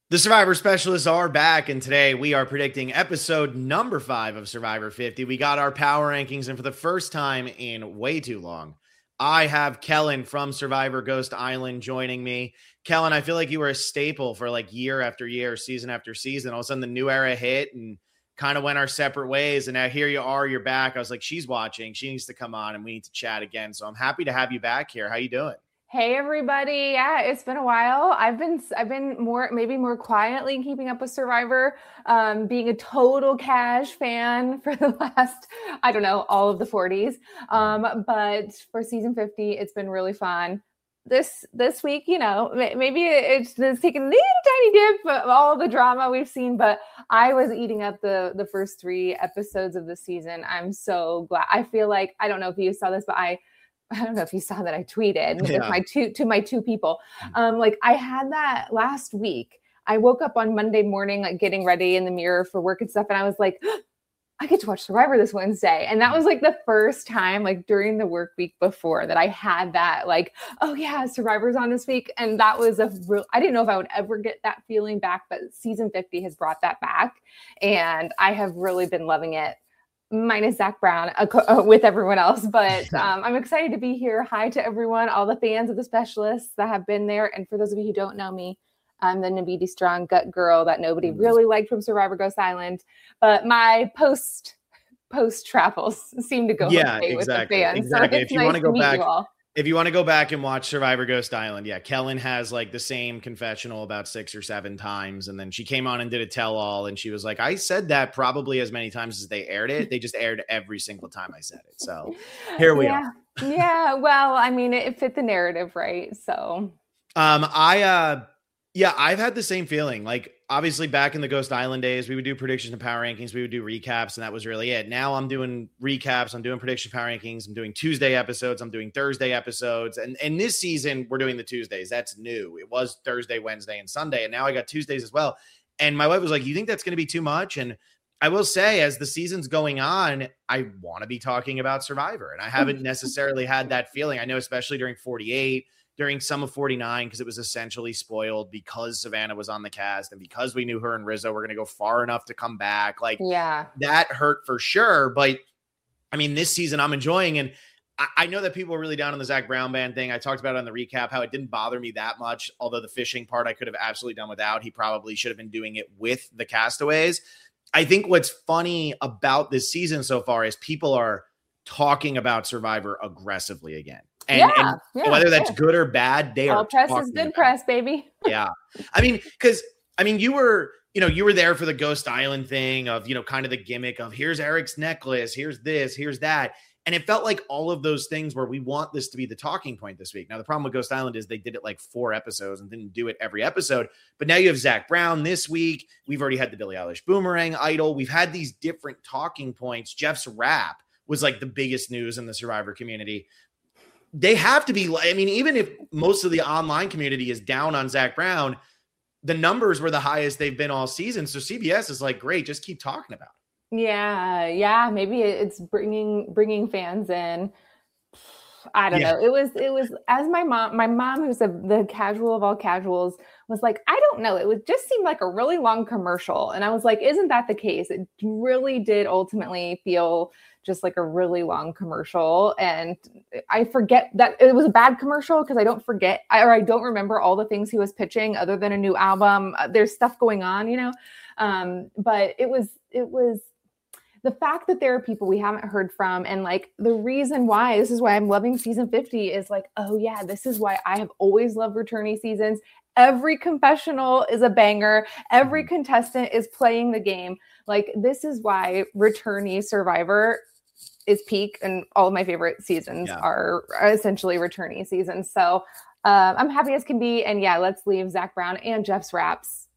The Survivor Specialists are back, and today we are predicting episode number 5 of Survivor 50. We got our power rankings, and for the first time in way too long, I have Kellen from Survivor Ghost Island joining me. Kellen, I feel like you were a staple for like year after year, season after season. All of a sudden, the new era hit and kind of went our separate ways, and now here you are, you're back. I was like, she's watching. She needs to come on, and we need to chat again. So I'm happy to have you back here. How you doing? Hey everybody. Yeah, it's been a while. I've been more quietly keeping up with Survivor, being a total Cash fan for the last, I don't know, all of the 40s. But for season 50, it's been really fun. This week, maybe it's taken a little tiny dip of all the drama we've seen, but I was eating up the first 3 episodes of the season. I'm so glad. I feel like, I don't know if you saw this, but I don't know if you saw that I tweeted with my two people. Like I had that last week. I woke up on Monday morning, like getting ready in the mirror for work and stuff. And I was like, I get to watch Survivor this Wednesday. And that was like the first time, like during the work week before, that I had that, like, oh yeah, Survivor's on this week. And that was I didn't know if I would ever get that feeling back, but season 50 has brought that back. And I have really been loving it. Minus Zach Brown with everyone else. But I'm excited to be here. Hi to everyone, all the fans of the specialists that have been there. And for those of you who don't know me, I'm the Nabidi Strong gut girl that nobody really liked from Survivor Ghost Island. But my post travels seem to go okay with the fans. Exactly. So if you want to go back, if you want to go back and watch Survivor Ghost Island, yeah, Kellen has like the same confessional about 6 or 7 times. And then she came on and did a tell-all. And she was like, I said that probably as many times as they aired it. They just aired every single time I said it. So here we are. Yeah. Well, I mean, it fit the narrative, right? So I've had the same feeling. Like, obviously, back in the Ghost Island days, we would do predictions and power rankings. We would do recaps, and that was really it. Now I'm doing recaps. I'm doing prediction power rankings. I'm doing Tuesday episodes. I'm doing Thursday episodes. And this season, we're doing the Tuesdays. That's new. It was Thursday, Wednesday, and Sunday. And now I got Tuesdays as well. And my wife was like, you think that's going to be too much? And I will say, as the season's going on, I want to be talking about Survivor. And I haven't necessarily had that feeling. I know, especially during 48, during some of 49, because it was essentially spoiled because Savannah was on the cast and because we knew her and Rizzo were going to go far enough to come back. Like, yeah, that hurt for sure. But I mean, this season I'm enjoying. And I know that people are really down on the Zach Brown band thing. I talked about it on the recap, how it didn't bother me that much. Although the fishing part I could have absolutely done without. He probably should have been doing it with the castaways. I think what's funny about this season so far is people are talking about Survivor aggressively again. And whether that's good or bad, they all are press is good press, baby. Yeah. I mean, because you were there for the Ghost Island thing of, kind of the gimmick of here's Eric's necklace, here's this, here's that. And it felt like all of those things where we want this to be the talking point this week. Now, the problem with Ghost Island is they did it like 4 episodes and didn't do it every episode. But now you have Zach Brown this week. We've already had the Billie Eilish Boomerang Idol. We've had these different talking points. Jeff's rap was like the biggest news in the Survivor community. They have to be, I mean, even if most of the online community is down on Zach Brown, the numbers were the highest they've been all season. So CBS is like, great, just keep talking about it. Yeah. Maybe it's bringing fans in. I don't know. It was as my mom, who's the casual of all casuals, was like, I don't know. It just seemed like a really long commercial. And I was like, isn't that the case? It really did ultimately feel just like a really long commercial. And I forget that it was a bad commercial because I don't remember all the things he was pitching other than a new album. There's stuff going on, but it was the fact that there are people we haven't heard from. And like the reason why, this is why I'm loving season 50 is like, oh yeah, this is why I have always loved returnee seasons. Every confessional is a banger. Every contestant is playing the game. Like this is why returnee Survivor is peak, and all of my favorite seasons are essentially returnee seasons. So I'm happy as can be. And yeah, let's leave Zach Brown and Jeff's raps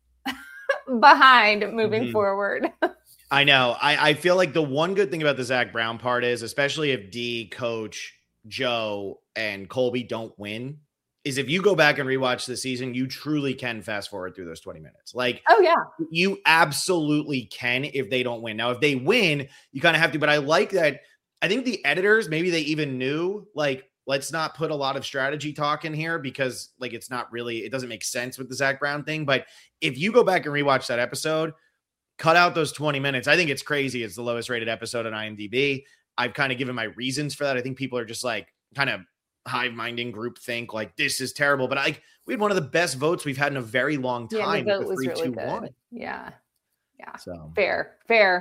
behind moving forward. I know. I feel like the one good thing about the Zach Brown part is, especially if D, Coach, Joe, and Colby don't win, is if you go back and rewatch the season, you truly can fast forward through those 20 minutes. Like, oh yeah, you absolutely can if they don't win. Now, if they win, you kind of have to, but I like that. I think the editors, maybe they even knew, like, let's not put a lot of strategy talk in here because like it's not really, it doesn't make sense with the Zach Brown thing. But if you go back and rewatch that episode, cut out those 20 minutes. I think it's crazy. It's the lowest rated episode on IMDb. I've kind of given my reasons for that. I think people are just like kind of hive-minding group think like this is terrible. But like we had one of the best votes we've had in a very long time. Yeah, the vote was really good. Yeah. So fair.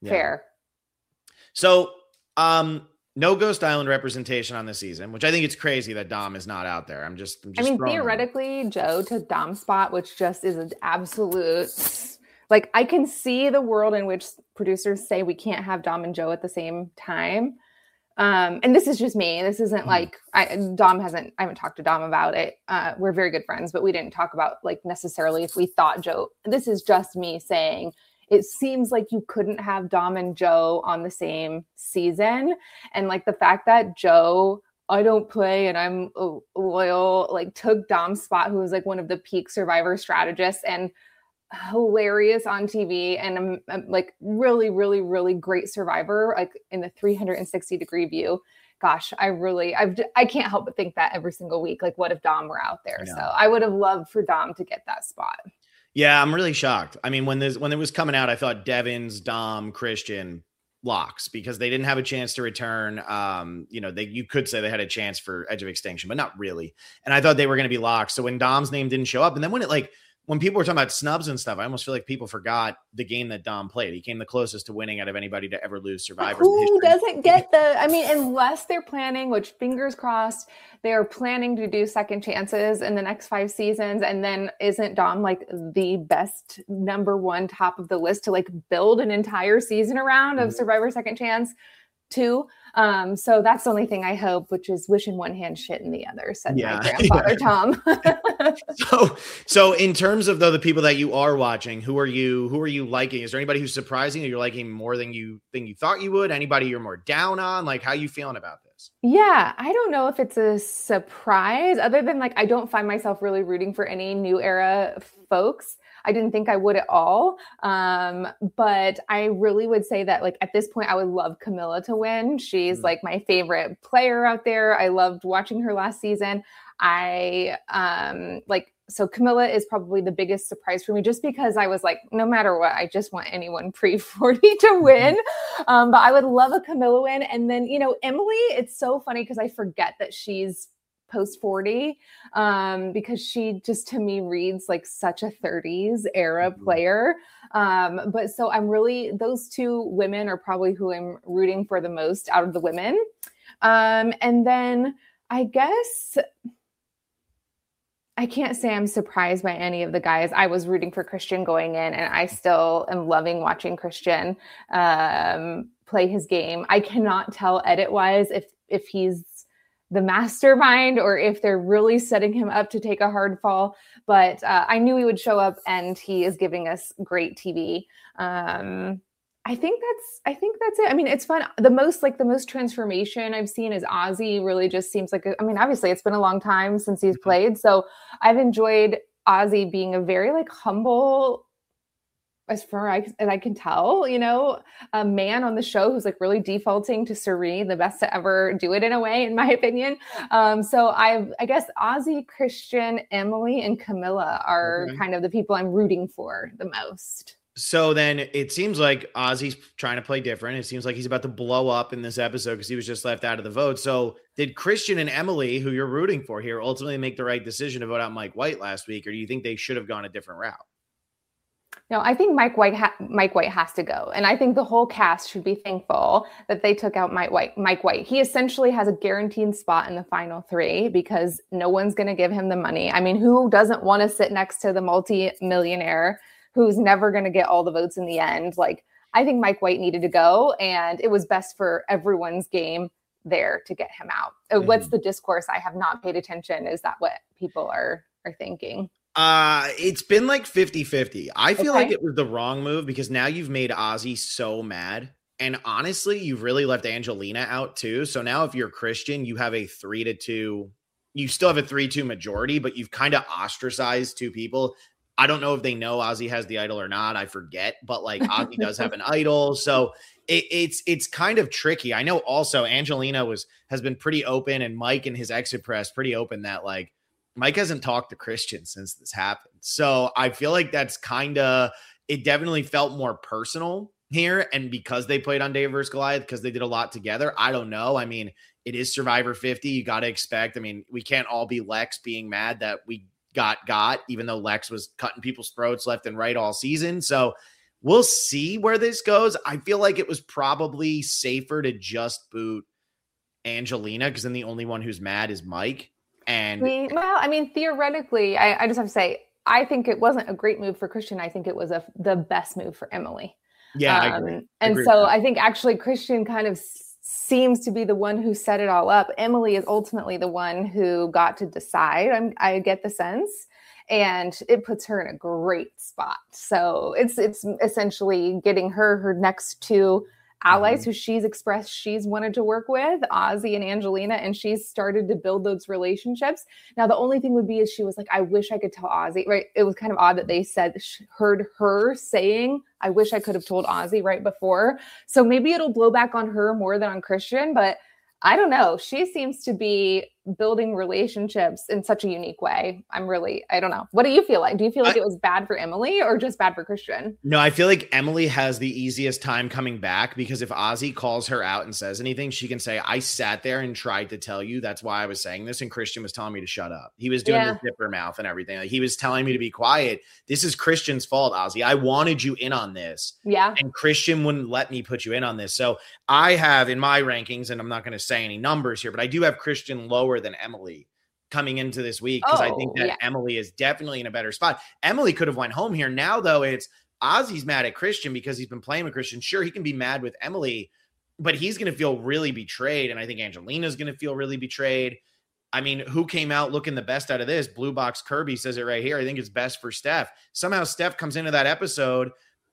So no Ghost Island representation on this season, which I think it's crazy that Dom is not out there. I'm just I mean, theoretically, Joe took Dom's spot, which just is an absolute. Like, I can see the world in which producers say we can't have Dom and Joe at the same time. And this is just me. This isn't like I haven't talked to Dom about it. We're very good friends, but we didn't talk about like necessarily if we thought Joe. This is just me saying it seems like you couldn't have Dom and Joe on the same season. And like the fact that Joe, I don't play and I'm loyal, like took Dom's spot, who was like one of the peak Survivor strategists and hilarious on TV and like really, really, really great survivor, like in the 360-degree view. Gosh, I can't help but think that every single week, like what if Dom were out there? So I would have loved for Dom to get that spot. Yeah, I'm really shocked. I mean, when it was coming out, I thought Devins, Dom, Christian locks because they didn't have a chance to return. You could say they had a chance for Edge of Extinction, but not really. And I thought they were going to be locked. So when Dom's name didn't show up, and then when people were talking about snubs and stuff, I almost feel like people forgot the game that Dom played. He came the closest to winning out of anybody to ever lose Survivor. Who doesn't get unless they're planning, which fingers crossed, they are planning to do second chances in the next 5 seasons. And then isn't Dom like the best number one top of the list to like build an entire season around of Survivor Second Chance 2? So that's the only thing I hope, which is wish in one hand, shit in the other, said my grandfather Tom. So in terms of the people that you are watching, who are you liking? Is there anybody who's surprising that you're liking more than you thought you would? Anybody you're more down on? Like, how you feeling about this? Yeah, I don't know if it's a surprise other than like, I don't find myself really rooting for any new era folks. I didn't think I would at all. But I really would say that like at this point, I would love Camilla to win. She's like my favorite player out there. I loved watching her last season. So Camilla is probably the biggest surprise for me just because I was like, no matter what, I just want anyone pre-40 to win. But I would love a Camilla win. And then, Emily, it's so funny because I forget that she's post 40 because she just to me reads like such a 30s era player. But so those two women are probably who I'm rooting for the most out of the women. And then I guess I can't say I'm surprised by any of the guys. I was rooting for Christian going in, and I still am loving watching Christian play his game. I cannot tell edit-wise if he's the mastermind or if they're really setting him up to take a hard fall. But I knew he would show up, and he is giving us great TV. I think that's it. I mean, it's fun. The most transformation I've seen is Ozzy. Really just seems like, obviously it's been a long time since he's played. So I've enjoyed Ozzy being a very like humble, as far as I can tell, a man on the show who's like really defaulting to Serene, the best to ever do it in a way, in my opinion. So I guess Ozzy, Christian, Emily, and Camilla are kind of the people I'm rooting for the most. So then it seems like Ozzy's trying to play different. It seems like he's about to blow up in this episode because he was just left out of the vote. So did Christian and Emily, who you're rooting for here, ultimately make the right decision to vote out Mike White last week? Or do you think they should have gone a different route? No, I think Mike White has to go. And I think the whole cast should be thankful that they took out Mike White. He essentially has a guaranteed spot in the final 3 because no one's going to give him the money. I mean, who doesn't want to sit next to the multi-millionaire who's never going to get all the votes in the end? Like, I think Mike White needed to go, and it was best for everyone's game there to get him out. What's the discourse? I have not paid attention. Is that what people are thinking? It's been like 50-50. I feel like it was the wrong move because now you've made Ozzy so mad. And honestly, you've really left Angelina out too. So now if you're Christian, you have a 3-2. You still have a 3-2 majority, but you've kind of ostracized 2 people. I don't know if they know Ozzy has the idol or not. I forget, but like Ozzy does have an idol. So it's kind of tricky. I know also Angelina has been pretty open, and Mike and his exit press pretty open that like Mike hasn't talked to Christian since this happened. So I feel like that's it definitely felt more personal here. And because they played on David versus Goliath, because they did a lot together, I don't know. I mean, it is Survivor 50. You got to expect. I mean, we can't all be Lex being mad that we got, even though Lex was cutting people's throats left and right all season. So we'll see where this goes. I feel like it was probably safer to just boot Angelina because then the only one who's mad is Mike. And well, I mean, theoretically, I just have to say, I think it wasn't a great move for Christian. I think it was the best move for Emily. Yeah, I agree. And so I think actually Christian kind of seems to be the one who set it all up. Emily is ultimately the one who got to decide. I get the sense, and it puts her in a great spot. So it's essentially getting her next two allies who she's expressed she's wanted to work with, Ozzy and Angelina, and she's started to build those relationships. Now, the only thing would be is she was like, I wish I could tell Ozzy, right? It was kind of odd that they heard her saying, I wish I could have told Ozzy right before. So maybe it'll blow back on her more than on Christian, but I don't know. She seems to be building relationships in such a unique way. I don't know. What do you feel like? Do you feel like it was bad for Emily or just bad for Christian? No, I feel like Emily has the easiest time coming back because if Ozzy calls her out and says anything, she can say, I sat there and tried to tell you. That's why I was saying this. And Christian was telling me to shut up. He was doing the zipper mouth and everything. Like, he was telling me to be quiet. This is Christian's fault, Ozzy. I wanted you in on this. Yeah. And Christian wouldn't let me put you in on this. So I have in my rankings, and I'm not going to say any numbers here, but I do have Christian lower than Emily coming into this week because I think that Emily is definitely in a better spot. Emily could have went home here. Now, though, it's Ozzy's mad at Christian because he's been playing with Christian. Sure, he can be mad with Emily, but he's going to feel really betrayed. And I think Angelina's going to feel really betrayed. I mean, who came out looking the best out of this? Blue Box Kirby says it right here. I think it's best for Steph. Somehow Steph comes into that episode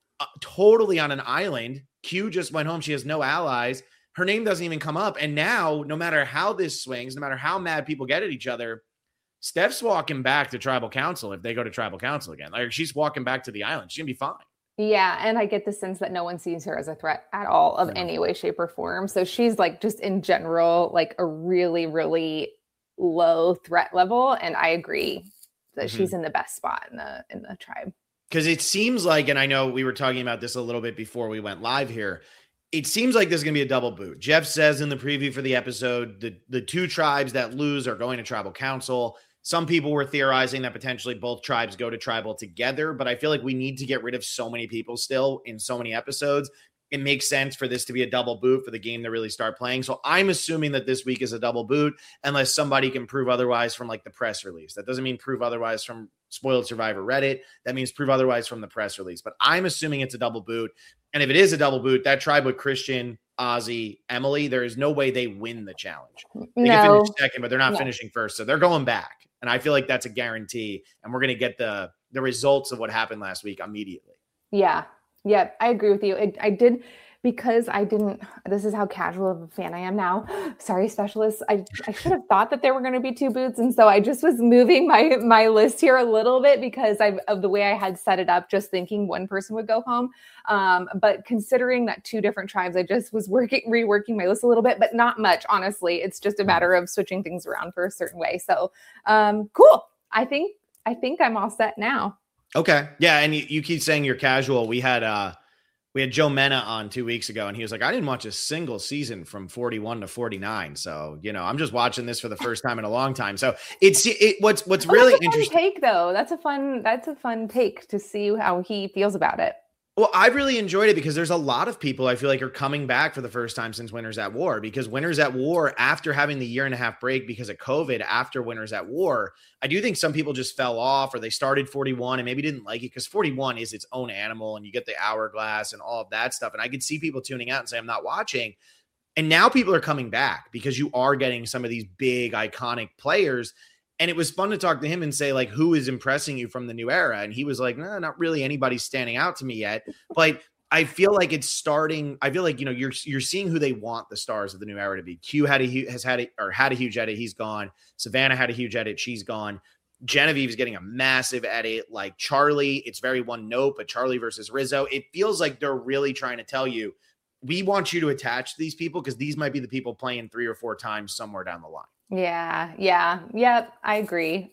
totally on an island. Q just went home. She has no allies. Her name doesn't even come up. And now, no matter how this swings, no matter how mad people get at each other, Steph's walking back to tribal council if they go to tribal council again. Like, she's walking back to the island. She's going to be fine. Yeah. And I get the sense that no one sees her as a threat at all of any way, shape, or form. So she's like, just in general, like a really, really low threat level. And I agree that she's in the best spot in the tribe. Because it seems like, and I know we were talking about this a little bit before we went live here, it seems like there's going to be a double boot. Jeff says in the preview for the episode, the two tribes that lose are going to tribal council. Some people were theorizing that potentially both tribes go to tribal together, but I feel like we need to get rid of so many people still in so many episodes. It makes sense for this to be a double boot for the game to really start playing. So I'm assuming that this week is a double boot unless somebody can prove otherwise from like the press release. That doesn't mean prove otherwise from Spoiled Survivor Reddit. That means prove otherwise from the press release. But I'm assuming it's a double boot. And if it is a double boot, that tribe with Christian, Ozzy, Emily, there is no way they win the challenge. They can finish second, but they're not finishing first. So they're going back. And I feel like that's a guarantee. And we're going to get the results of what happened last week immediately. Yeah. Yeah, I agree with you. I did, because this is how casual of a fan I am now. Sorry, specialists. I should have thought that there were going to be two boots. And so I just was moving my list here a little bit because of the way I had set it up, just thinking one person would go home. But considering that two different tribes, I just was reworking my list a little bit, but not much, honestly. It's just a matter of switching things around for a certain way. So cool. I think I'm all set now. Okay. Yeah. And you keep saying you're casual. We had Joe Mena on 2 weeks ago, and he was like, I didn't watch a single season from 41 to 49. So, I'm just watching this for the first time in a long time. So what's really interesting take though. That's a fun take to see how he feels about it. Well, I've really enjoyed it because there's a lot of people I feel like are coming back for the first time since Winners at War, because Winners at War, after having the 1.5 year break because of COVID after Winners at War, I do think some people just fell off or they started 41 and maybe didn't like it because 41 is its own animal and you get the hourglass and all of that stuff. And I could see people tuning out and say, I'm not watching. And now people are coming back because you are getting some of these big iconic players. And it was fun to talk to him and say, like, who is impressing you from the new era? And he was like, no, not really anybody standing out to me yet. But I feel like it's starting. I feel like, you're seeing who they want the stars of the new era to be. Q had a huge edit. He's gone. Savannah had a huge edit. She's gone. Genevieve's getting a massive edit. Like Charlie, it's very one note, but Charlie versus Rizzo, it feels like they're really trying to tell you, we want you to attach to these people because these might be the people playing 3 or 4 times somewhere down the line. Yep. I agree.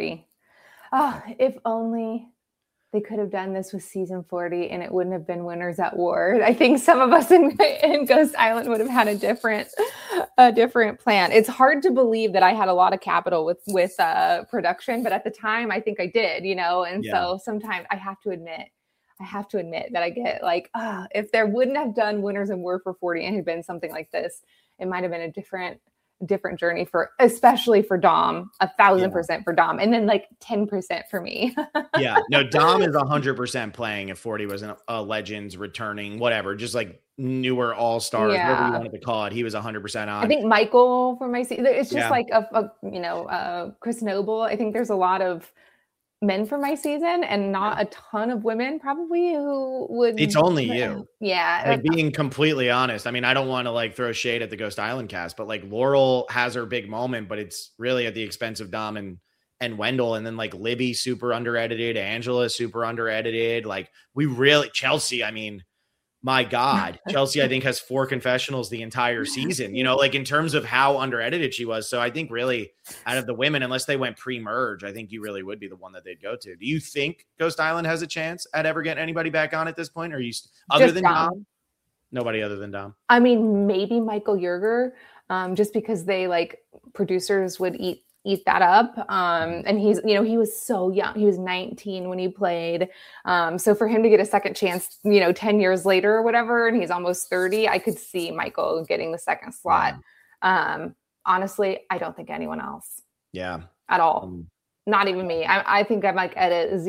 Oh, if only they could have done this with season 40 and it wouldn't have been Winners at War. I think some of us in Ghost Island would have had a different plan. It's hard to believe that I had a lot of capital with production, but at the time I think I did, and so sometimes I have to admit that I get like, if there wouldn't have done Winners at War for 40 and had been something like this, it might have been a different journey especially for Dom, 1,000% for Dom, and then like 10% for me. No, Dom is 100% playing if 40 was a Legends returning, whatever, just like newer all-stars, whatever you wanted to call it. He was 100% on. I think Michael for my season, it's just like Chris Noble. I think there's a lot of men for my season and not a ton of women probably who would. It's only you. Yeah. Like being completely honest. I mean, I don't want to like throw shade at the Ghost Island cast, but like Laurel has her big moment, but it's really at the expense of Dom and Wendell. And then like Libby, super under edited. Angela, super under edited. Like Chelsea, I mean, my God, Chelsea, I think, has 4 confessionals the entire season, like in terms of how under edited she was. So I think really out of the women, unless they went pre-merge, I think you really would be the one that they'd go to. Do you think Ghost Island has a chance at ever getting anybody back on at this point? Or are you other just than Dom? Nobody other than Dom. I mean, maybe Michael Yerger, just because they like producers would eat that up. And he's, he was so young. He was 19 when he played. So for him to get a second chance, 10 years later or whatever, and he's almost 30, I could see Michael getting the second slot. Honestly, I don't think anyone else. Yeah. At all. Not even me. I think I'm like at a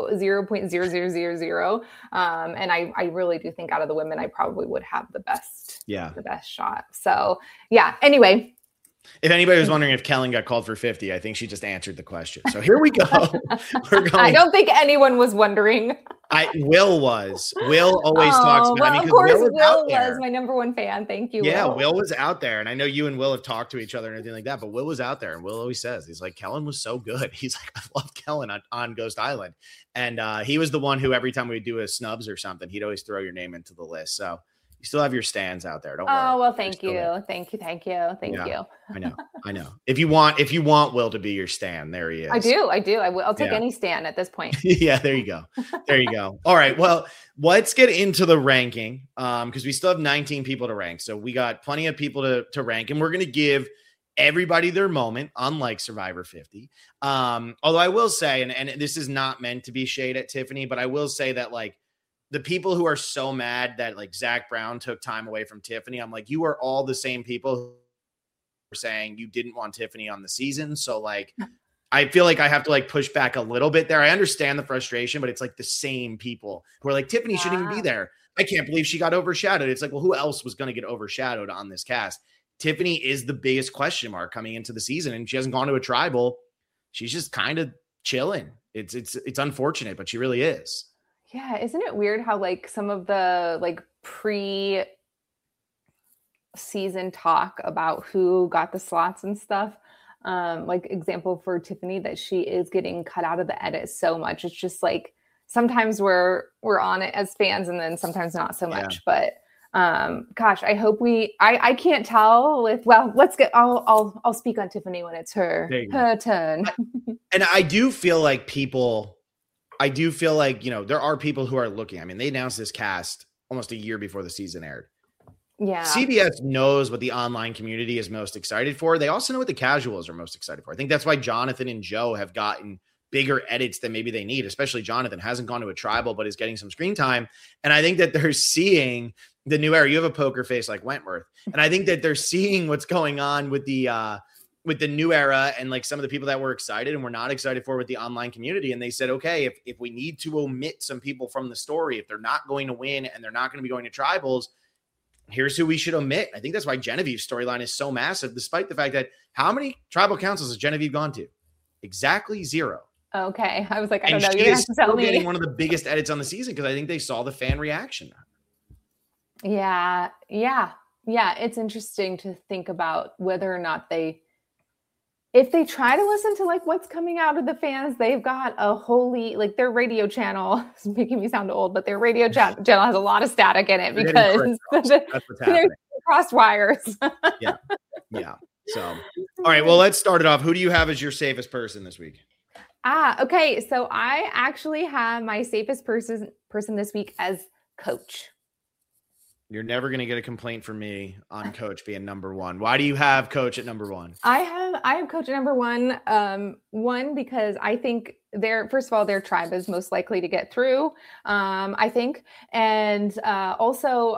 0.0000. And I really do think out of the women, I probably would have the best shot. So anyway. If anybody was wondering if Kellen got called for 50, I think she just answered the question. So here we go. We're going. I don't think anyone was wondering. Will always talks about. Well, of course, Will was my number one fan. Thank you. Yeah, Will was out there, and I know you and Will have talked to each other and everything like that. But Will was out there, and Will always says he's like, Kellen was so good. He's like, I love Kellen on Ghost Island, and he was the one who every time we would do a snubs or something, he'd always throw your name into the list. So. You still have your stands out there. Don't worry. Oh, well, thank you. Thank you. I know. If you want Will to be your stand, there he is. I do. I'll take any stand at this point. Yeah, there you go. All right. Well, let's get into the ranking because we still have 19 people to rank. So we got plenty of people to rank, and we're going to give everybody their moment, unlike Survivor 50. Although I will say, and this is not meant to be shade at Tiffany, but I will say that like, the people who are so mad that like Zach Brown took time away from Tiffany, I'm like, you are all the same people who are saying you didn't want Tiffany on the season. So like, I feel like I have to like push back a little bit there. I understand the frustration, but it's like the same people who are like, Tiffany shouldn't even be there. I can't believe she got overshadowed. It's like, well, who else was going to get overshadowed on this cast? Tiffany is the biggest question mark coming into the season, and she hasn't gone to a tribal. She's just kind of chilling. It's unfortunate, but she really is. Yeah, isn't it weird how like some of the like pre-season talk about who got the slots and stuff, like example for Tiffany, that she is getting cut out of the edit so much. It's just like sometimes we're on it as fans and then sometimes not so much. But gosh, I hope I can't tell I'll speak on Tiffany when it's her turn. And I do feel like there are people who are looking. I mean, they announced this cast almost a year before the season aired. Yeah. CBS knows what the online community is most excited for. They also know what the casuals are most excited for. I think that's why Jonathan and Joe have gotten bigger edits than maybe they need, especially Jonathan hasn't gone to a tribal, but is getting some screen time. And I think that they're seeing the new era. You have a poker face like Wentworth. And I think that they're seeing what's going on with the new era and like some of the people that were excited and were not excited for with the online community. And they said, okay, if we need to omit some people from the story, if they're not going to win and they're not going to be going to tribals, here's who we should omit. I think that's why Genevieve's storyline is so massive, despite the fact that how many tribal councils has Genevieve gone to? Exactly 0. Okay. I was like, I don't know. You're going to have to tell me. Getting one of the biggest edits on the season because I think they saw the fan reaction. Yeah. It's interesting to think about whether or not they if they try to listen to like what's coming out of the fans, they've got a holy, like their radio channel is making me sound old, but their radio channel has a lot of static in it because that's what's happening. Cross wires. Yeah. So, all right. Well, let's start it off. Who do you have as your safest person this week? Okay. So I actually have my safest person this week as Coach. You're never going to get a complaint from me on Coach being number one. Why do you have Coach at number one? I have Coach at number one. One, because I think first of all, their tribe is most likely to get through, I think. And also,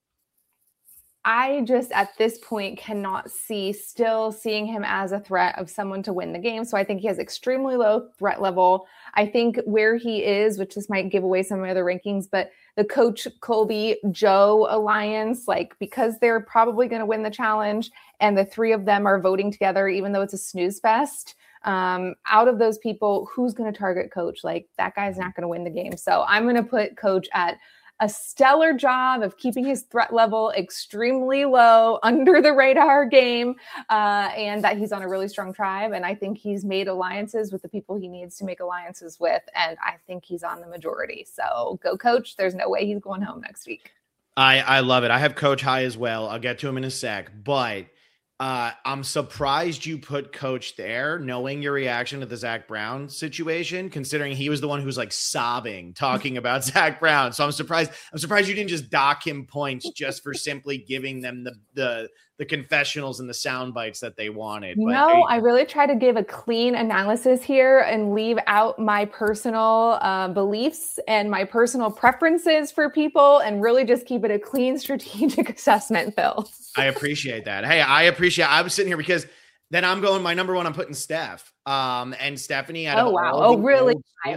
I just at this point cannot still seeing him as a threat of someone to win the game. So I think he has extremely low threat level. I think where he is, which this might give away some of my other rankings, but the Coach Colby Joe alliance, like because they're probably going to win the challenge and the three of them are voting together, even though it's a snooze fest. Out of those people, who's going to target Coach? Like that guy's not going to win the game. So I'm going to put Coach at a stellar job of keeping his threat level extremely low, under the radar game, and that he's on a really strong tribe. And I think he's made alliances with the people he needs to make alliances with. And I think he's on the majority. So go Coach. There's no way he's going home next week. I love it. I have Coach high as well. I'll get to him in a sec, but I'm surprised you put Coach there, knowing your reaction to the Zach Brown situation, considering he was the one who's like sobbing, talking about Zach Brown. So I'm surprised you didn't just dock him points just for simply giving them the confessionals and the sound bites that they wanted. But no, I really try to give a clean analysis here and leave out my personal beliefs and my personal preferences for people and really just keep it a clean strategic assessment, Phil. I appreciate that. Hey, I was sitting here because then I'm going my number one. I'm putting Steph and Stephanie. Oh, wow. Oh, really?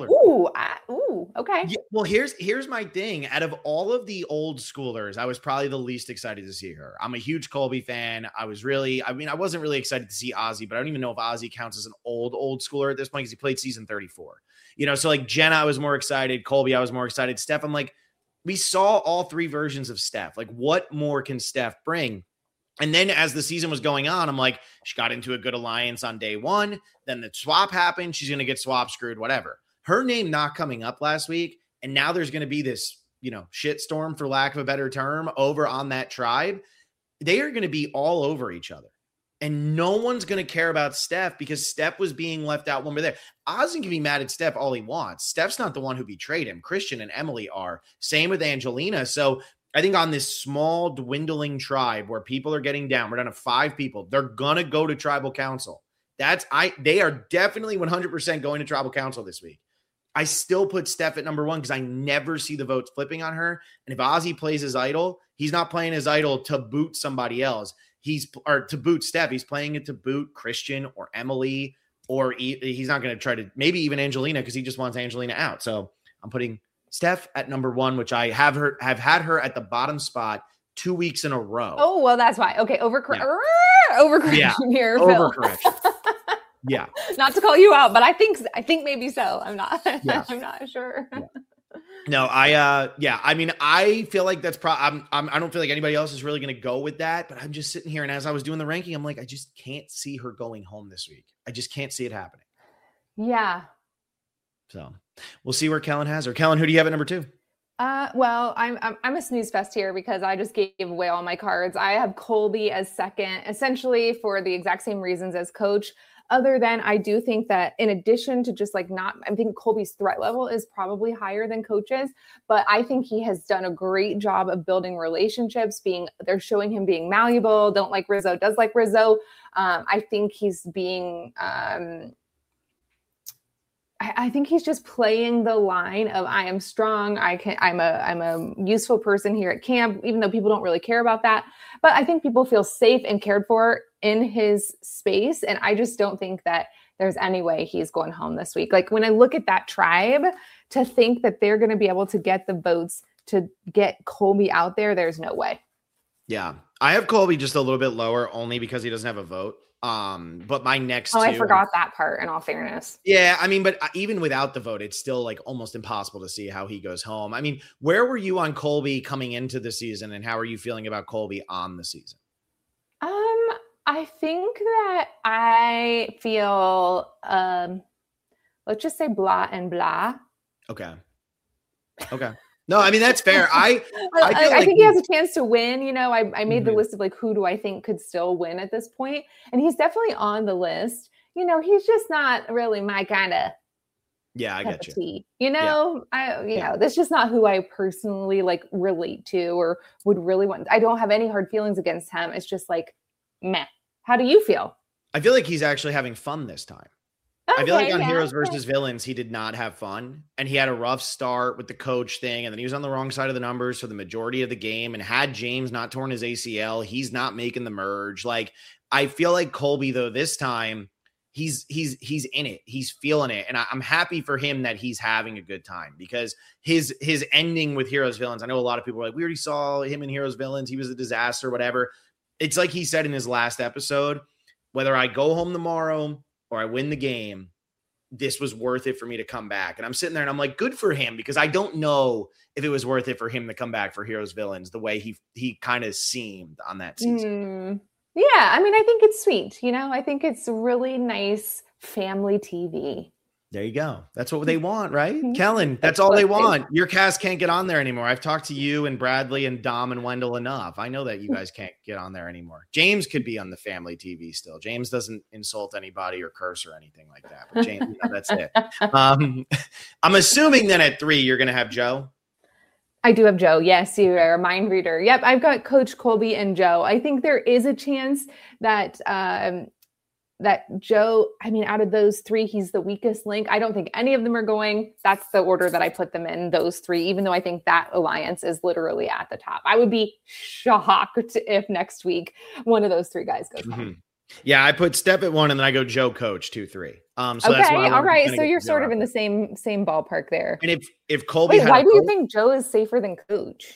Okay. Yeah, well, here's my thing. Out of all of the old schoolers, I was probably the least excited to see her. I'm a huge Colby fan. I wasn't really excited to see Ozzy, but I don't even know if Ozzy counts as an old schooler at this point because he played season 34. So like Jenna, I was more excited. Colby, I was more excited. Steph, I'm like, we saw all three versions of Steph. Like, what more can Steph bring? And then as the season was going on, I'm like, she got into a good alliance on day one. Then the swap happened. She's going to get swap screwed, whatever. Her name not coming up last week. And now there's going to be this, shitstorm, for lack of a better term, over on that tribe. They are going to be all over each other. And no one's going to care about Steph because Steph was being left out when we're there. Ozzy can be mad at Steph all he wants. Steph's not the one who betrayed him. Christian and Emily are. Same with Angelina. So I think on this small, dwindling tribe where people are getting down, we're down to 5 people. They're going to go to tribal council. They are definitely 100% going to tribal council this week. I still put Steph at number one because I never see the votes flipping on her. And if Ozzy plays his idol, he's not playing his idol to boot somebody else. Or to boot Steph. He's playing it to boot Christian or Emily, or he's not going to try to, maybe even Angelina, because he just wants Angelina out. So I'm putting Steph at number one, which I have had her at the bottom spot 2 weeks in a row. Oh, well, that's why. Okay. Overcorrection here, Phil. Overcorrection. Yeah. Not to call you out, but I think maybe so. I'm not. Yeah. I'm not sure. Yeah. No, I mean, I feel like that's I don't feel like anybody else is really going to go with that, but I'm just sitting here. And as I was doing the ranking, I'm like, I just can't see her going home this week. I just can't see it happening. Yeah. So we'll see where Kellen has her. Kellen, who do you have at number 2? Well, I'm a snooze fest here because I just gave away all my cards. I have Colby as second, essentially for the exact same reasons as Coach. Other than I do think that in addition to just I think Colby's threat level is probably higher than Coach's, but I think he has done a great job of building relationships. They're showing him being malleable. Don't like Rizzo, does like Rizzo. I think he's being, I think he's just playing the line of I am strong. I'm a useful person here at camp, even though people don't really care about that. But I think people feel safe and cared for in his space. And I just don't think that there's any way he's going home this week. Like when I look at that tribe, to think that they're going to be able to get the votes to get Colby out there, there's no way. Yeah. I have Colby just a little bit lower only because he doesn't have a vote. But my next two, I forgot that part in all fairness. Yeah. I mean, but even without the vote, it's still like almost impossible to see how he goes home. I mean, where were you on Colby coming into the season and how are you feeling about Colby on the season? I think that I feel, let's just say blah and blah. Okay. No, I mean, that's fair. I think he has a chance to win. You know, I made the list of like, who do I think could still win at this point? And he's definitely on the list. You know, he's just not really my kind of I get you. Tea. You know, know, that's just not who I personally like relate to or would really want. I don't have any hard feelings against him. It's just like, meh. How do you feel? I feel like he's actually having fun this time. Okay, I feel like on Heroes versus Villains, he did not have fun. And he had a rough start with the coach thing. And then he was on the wrong side of the numbers for the majority of the game. And had James not torn his ACL, he's not making the merge. Like, I feel like Colby, though, this time, he's in it. He's feeling it. And I'm happy for him that he's having a good time, because his ending with Heroes Villains, I know a lot of people are like, we already saw him in Heroes Villains. He was a disaster, whatever. It's like he said in his last episode, whether I go home tomorrow or I win the game, this was worth it for me to come back. And I'm sitting there and I'm like, good for him, because I don't know if it was worth it for him to come back for Heroes Villains the way he kind of seemed on that season. Yeah, I mean, I think it's sweet. You know, I think it's really nice family TV. There you go. That's what they want, right? Kellen, that's all they want. Your cast can't get on there anymore. I've talked to you and Bradley and Dom and Wendell enough. I know that you guys can't get on there anymore. James could be on the family TV still. James doesn't insult anybody or curse or anything like that. But James, you know, that's it. I'm assuming then at 3, you're going to have Joe. I do have Joe. Yes, you are a mind reader. Yep, I've got Coach Colby and Joe. I think there is a chance that that Joe, I mean, out of those 3, he's the weakest link. I don't think any of them are going. That's the order that I put them in, those 3, even though I think that alliance is literally at the top. I would be shocked if next week one of those 3 guys goes home. Yeah, I put Step at 1 and then I go Joe, Coach 2, 3. So okay, that's why all right. So you're sort of in the same ballpark there. And if Colby, why do you think Joe is safer than Coach?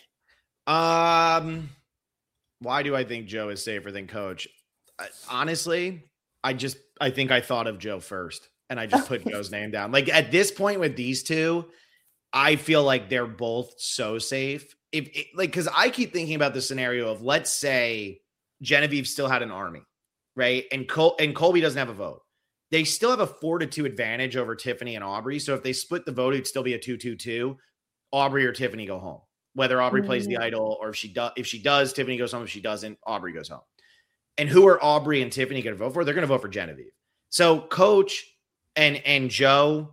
Why do I think Joe is safer than Coach? Honestly, I think I thought of Joe first, and I just put Joe's name down. Like, at this point with these 2, I feel like they're both so safe. Because I keep thinking about the scenario of, let's say Genevieve still had an army, right? And Colby doesn't have a vote. They still have a 4-2 advantage over Tiffany and Aubrey. So if they split the vote, it'd still be a 2-2-2. Aubrey or Tiffany go home. Whether Aubrey plays the idol, or if she does, Tiffany goes home. If she doesn't, Aubrey goes home. And who are Aubrey and Tiffany going to vote for? They're going to vote for Genevieve. So Coach and Joe,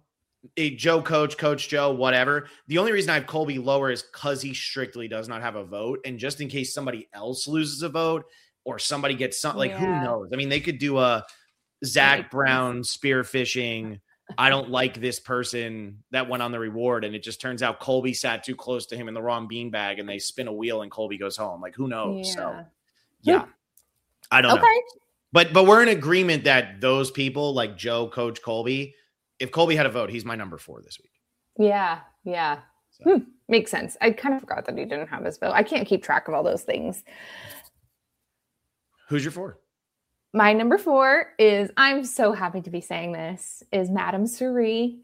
Coach Joe, whatever. The only reason I have Colby lower is because he strictly does not have a vote. And just in case somebody else loses a vote or somebody gets something, who knows? I mean, they could do a Zach Brown spearfishing. I don't like this person that went on the reward. And it just turns out Colby sat too close to him in the wrong beanbag and they spin a wheel and Colby goes home. Like, who knows? So, yeah. I don't know. But we're in agreement that those people like Joe, Coach, Colby, if Colby had a vote, he's my number 4 this week. Yeah. So. Makes sense. I kind of forgot that he didn't have his vote. I can't keep track of all those things. Who's your 4? My number 4 is, I'm so happy to be saying this, is Madame Suri.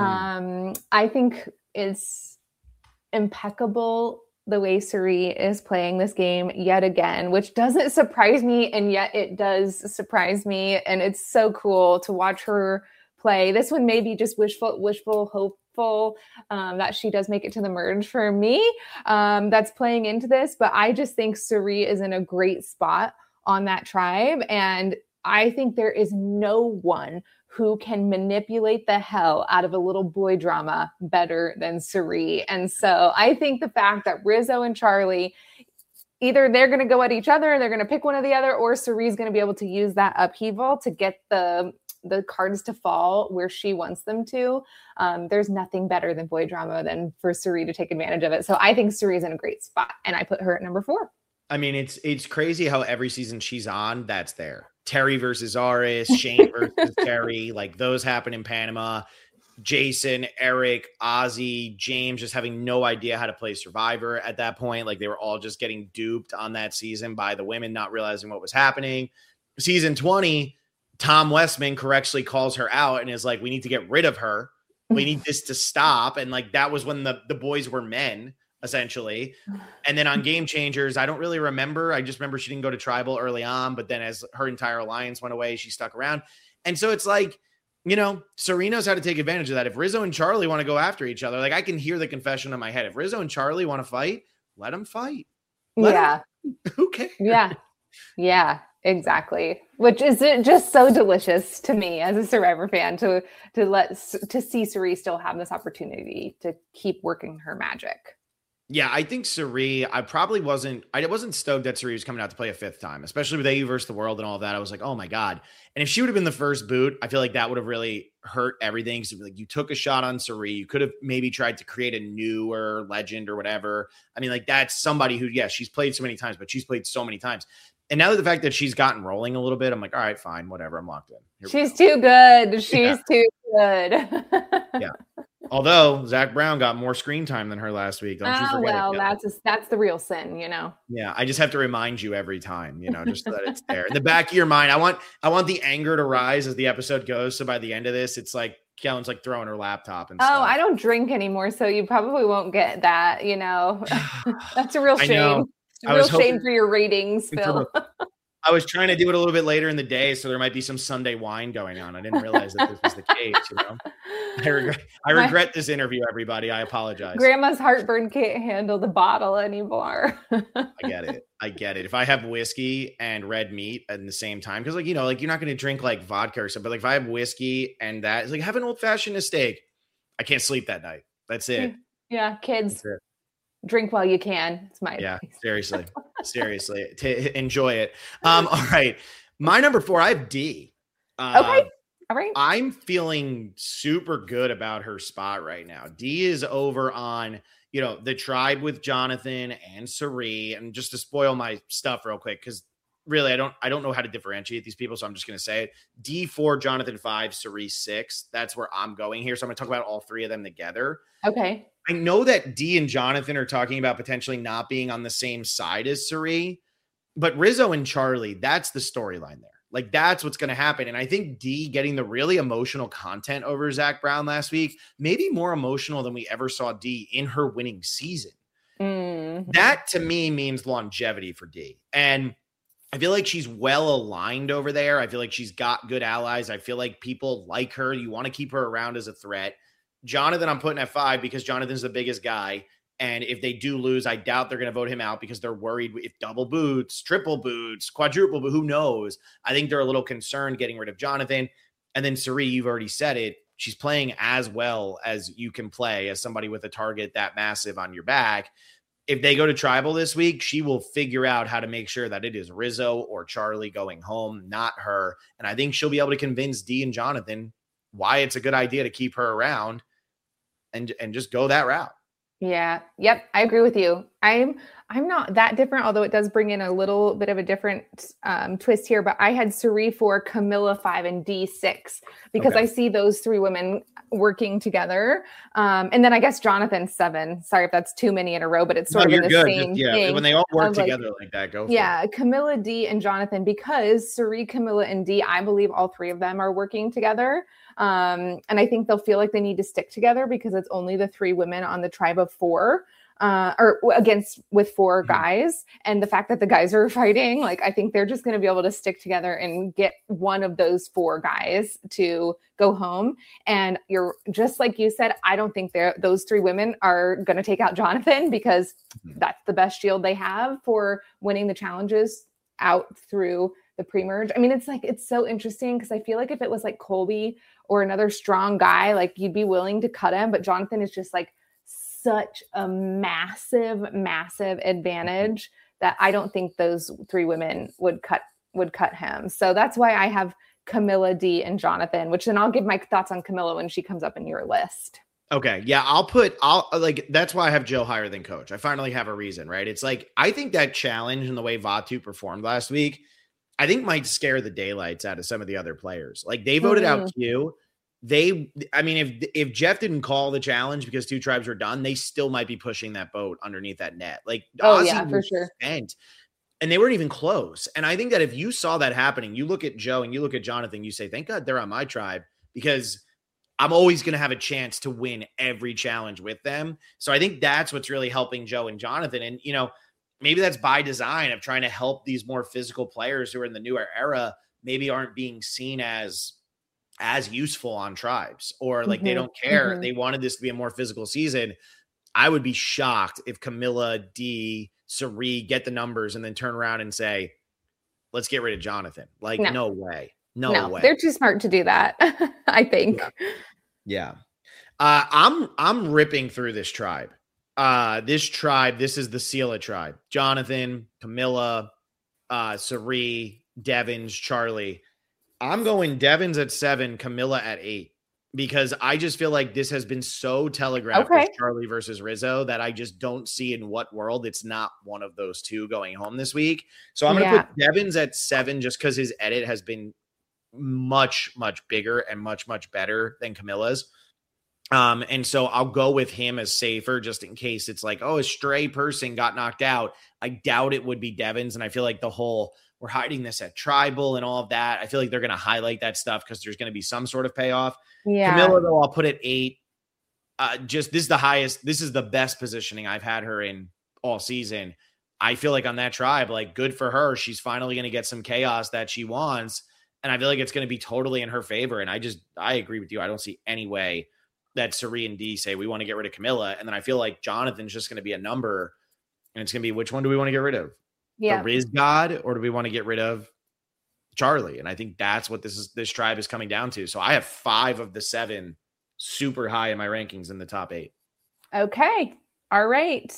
I think it's impeccable the way Suri is playing this game yet again, which doesn't surprise me, and yet it does surprise me. And it's so cool to watch her play. This one may be just wishful, hopeful that she does make it to the merge for me. That's playing into this, but I just think Suri is in a great spot on that tribe. And I think there is no one who can manipulate the hell out of a little boy drama better than Suri. And so I think the fact that Rizzo and Charlie, either they're going to go at each other, they're going to pick one or the other, or Suri's going to be able to use that upheaval to get the cards to fall where she wants them to. There's nothing better than boy drama than for Suri to take advantage of it. So I think Suri's in a great spot, and I put her at number 4. I mean, it's crazy how every season she's on, that's there. Terry versus Aris, Shane versus Terry, like those happen in Panama. Jason, Eric, Ozzy, James just having no idea how to play Survivor at that point. Like they were all just getting duped on that season by the women, not realizing what was happening. Season 20, Tom Westman correctly calls her out and is like, we need to get rid of her. We need this to stop. And like, that was when the boys were men essentially. And then on Game Changers, I don't really remember. I just remember she didn't go to tribal early on, but then as her entire alliance went away, she stuck around. And so it's like, Cirie knows how to take advantage of that. If Rizzo and Charlie want to go after each other, like I can hear the confession in my head. If Rizzo and Charlie want to fight, let them fight. Who cares? Yeah, exactly. Which is just so delicious to me as a Survivor fan to see Cirie still have this opportunity to keep working her magic. Yeah, I think Cirie, I wasn't stoked that Cirie was coming out to play a fifth time, especially with AU versus the world and all of that. I was like, oh my God. And if she would have been the first boot, I feel like that would have really hurt everything. So like you took a shot on Cirie. You could have maybe tried to create a newer legend or whatever. I mean, like that's somebody who, she's played so many times, but she's played so many times. And now that the fact that she's gotten rolling a little bit, I'm like, all right, fine, whatever. I'm locked in. She's too good. She's too good. Yeah. Although Zach Brown got more screen time than her last week. Don't you forget it. That's the real sin, Yeah, I just have to remind you every time, just so that it's there. In the back of your mind, I want the anger to rise as the episode goes. So by the end of this, it's like Kellen's like throwing her laptop and stuff. Oh, I don't drink anymore, so you probably won't get that, That's a real shame. A real shame for your ratings, Phil. I was trying to do it a little bit later in the day, so there might be some Sunday wine going on. I didn't realize that this was the case. I regret this interview, everybody. I apologize. Grandma's heartburn can't handle the bottle anymore. I get it. If I have whiskey and red meat at the same time, because you're not going to drink like vodka or something. But like if I have whiskey and that, it's like have an old fashioned steak. I can't sleep that night. That's it. Yeah, kids. Drink while you can. It's my advice. Seriously. Enjoy it. All right. My number 4, I have D. Okay. All right. I'm feeling super good about her spot right now. D is over on, the tribe with Jonathan and Cirie. And just to spoil my stuff real quick, because really I don't know how to differentiate these people. So I'm just going to say it. D4, Jonathan 5, Cirie 6. That's where I'm going here. So I'm going to talk about all 3 of them together. Okay. I know that D and Jonathan are talking about potentially not being on the same side as Cirie, but Rizzo and Charlie, that's the storyline there. Like that's what's going to happen. And I think D getting the really emotional content over Zach Brown last week, maybe more emotional than we ever saw D in her winning season. Mm-hmm. That to me means longevity for D. And I feel like she's well aligned over there. I feel like she's got good allies. I feel like people like her. You want to keep her around as a threat. Jonathan, I'm putting at 5 because Jonathan's the biggest guy. And if they do lose, I doubt they're going to vote him out because they're worried if double boots, triple boots, quadruple, but who knows? I think they're a little concerned getting rid of Jonathan. And then Cirie, you've already said it. She's playing as well as you can play as somebody with a target that massive on your back. If they go to tribal this week, she will figure out how to make sure that it is Rizzo or Charlie going home, not her. And I think she'll be able to convince D and Jonathan why it's a good idea to keep her around and just go that route. Yeah. Yep. I agree with you. I'm not that different, although it does bring in a little bit of a different twist here, but I had Cirie 4, Camilla 5, and D 6 because I see those 3 women working together. And then I guess Jonathan 7. Sorry if that's too many in a row, but it's sort of the same thing. When they all work together like that, go for it. Camilla, D, and Jonathan, because Cirie, Camilla, and D, I believe all 3 of them are working together. And I think they'll feel like they need to stick together because it's only the 3 women on the tribe of 4 with 4 guys. And the fact that the guys are fighting, like, I think they're just going to be able to stick together and get one of those 4 guys to go home. And you're just like you said, I don't think those 3 women are going to take out Jonathan because that's the best shield they have for winning the challenges out through the pre-merge. I mean, it's so interesting because I feel like if it was like Colby or another strong guy, like you'd be willing to cut him, but Jonathan is just like such a massive advantage that I don't think those 3 women would cut him. So that's why I have Camilla, D, and Jonathan, which then I'll give my thoughts on Camilla when she comes up in your list. Okay. Yeah. That's why I have Joe higher than Coach. I finally have a reason, right? It's like, I think that challenge and the way Vatu performed last week, I think might scare the daylights out of some of the other players. Like they voted out Q. If Jeff didn't call the challenge because 2 tribes were done, they still might be pushing that boat underneath that net. Like, Ozzy for sure. Spent, and they weren't even close. And I think that if you saw that happening, you look at Joe and you look at Jonathan, you say, thank God they're on my tribe, because I'm always going to have a chance to win every challenge with them. So I think that's what's really helping Joe and Jonathan. And, maybe that's by design of trying to help these more physical players who are in the newer era, maybe aren't being seen as useful on tribes, or like they don't care. They wanted this to be a more physical season. I would be shocked if Camilla, D, Cirie get the numbers and then turn around and say, let's get rid of Jonathan. Like, no way. No way. They're too smart to do that, I think. Yeah. I'm ripping through this tribe. This is the Sela tribe. Jonathan, Camilla, Cirie, Devins, Charlie. I'm going Devins at 7, Camilla at 8, because I just feel like this has been so telegraphed as Charlie versus Rizzo that I just don't see in what world it's not one of those two going home this week. So I'm going to put Devins at 7 just because his edit has been much, much bigger and much, much better than Camilla's. And so I'll go with him as safer just in case it's like, a stray person got knocked out. I doubt it would be Devins. And I feel like the whole, we're hiding this at tribal and all of that, I feel like they're going to highlight that stuff because there's going to be some sort of payoff. Yeah. Camilla, though, I'll put at 8. This is the highest. This is the best positioning I've had her in all season. I feel like on that tribe, like, good for her. She's finally going to get some chaos that she wants. And I feel like it's going to be totally in her favor. And I agree with you. I don't see any way that Cirie and D say we want to get rid of Camilla. And then I feel like Jonathan's just going to be a number. And it's going to be, which one do we want to get rid of? The Riz God, or do we want to get rid of Charlie? And I think that's what this tribe is coming down to. So I have 5 of the 7 super high in my rankings in the top 8. Okay. All right.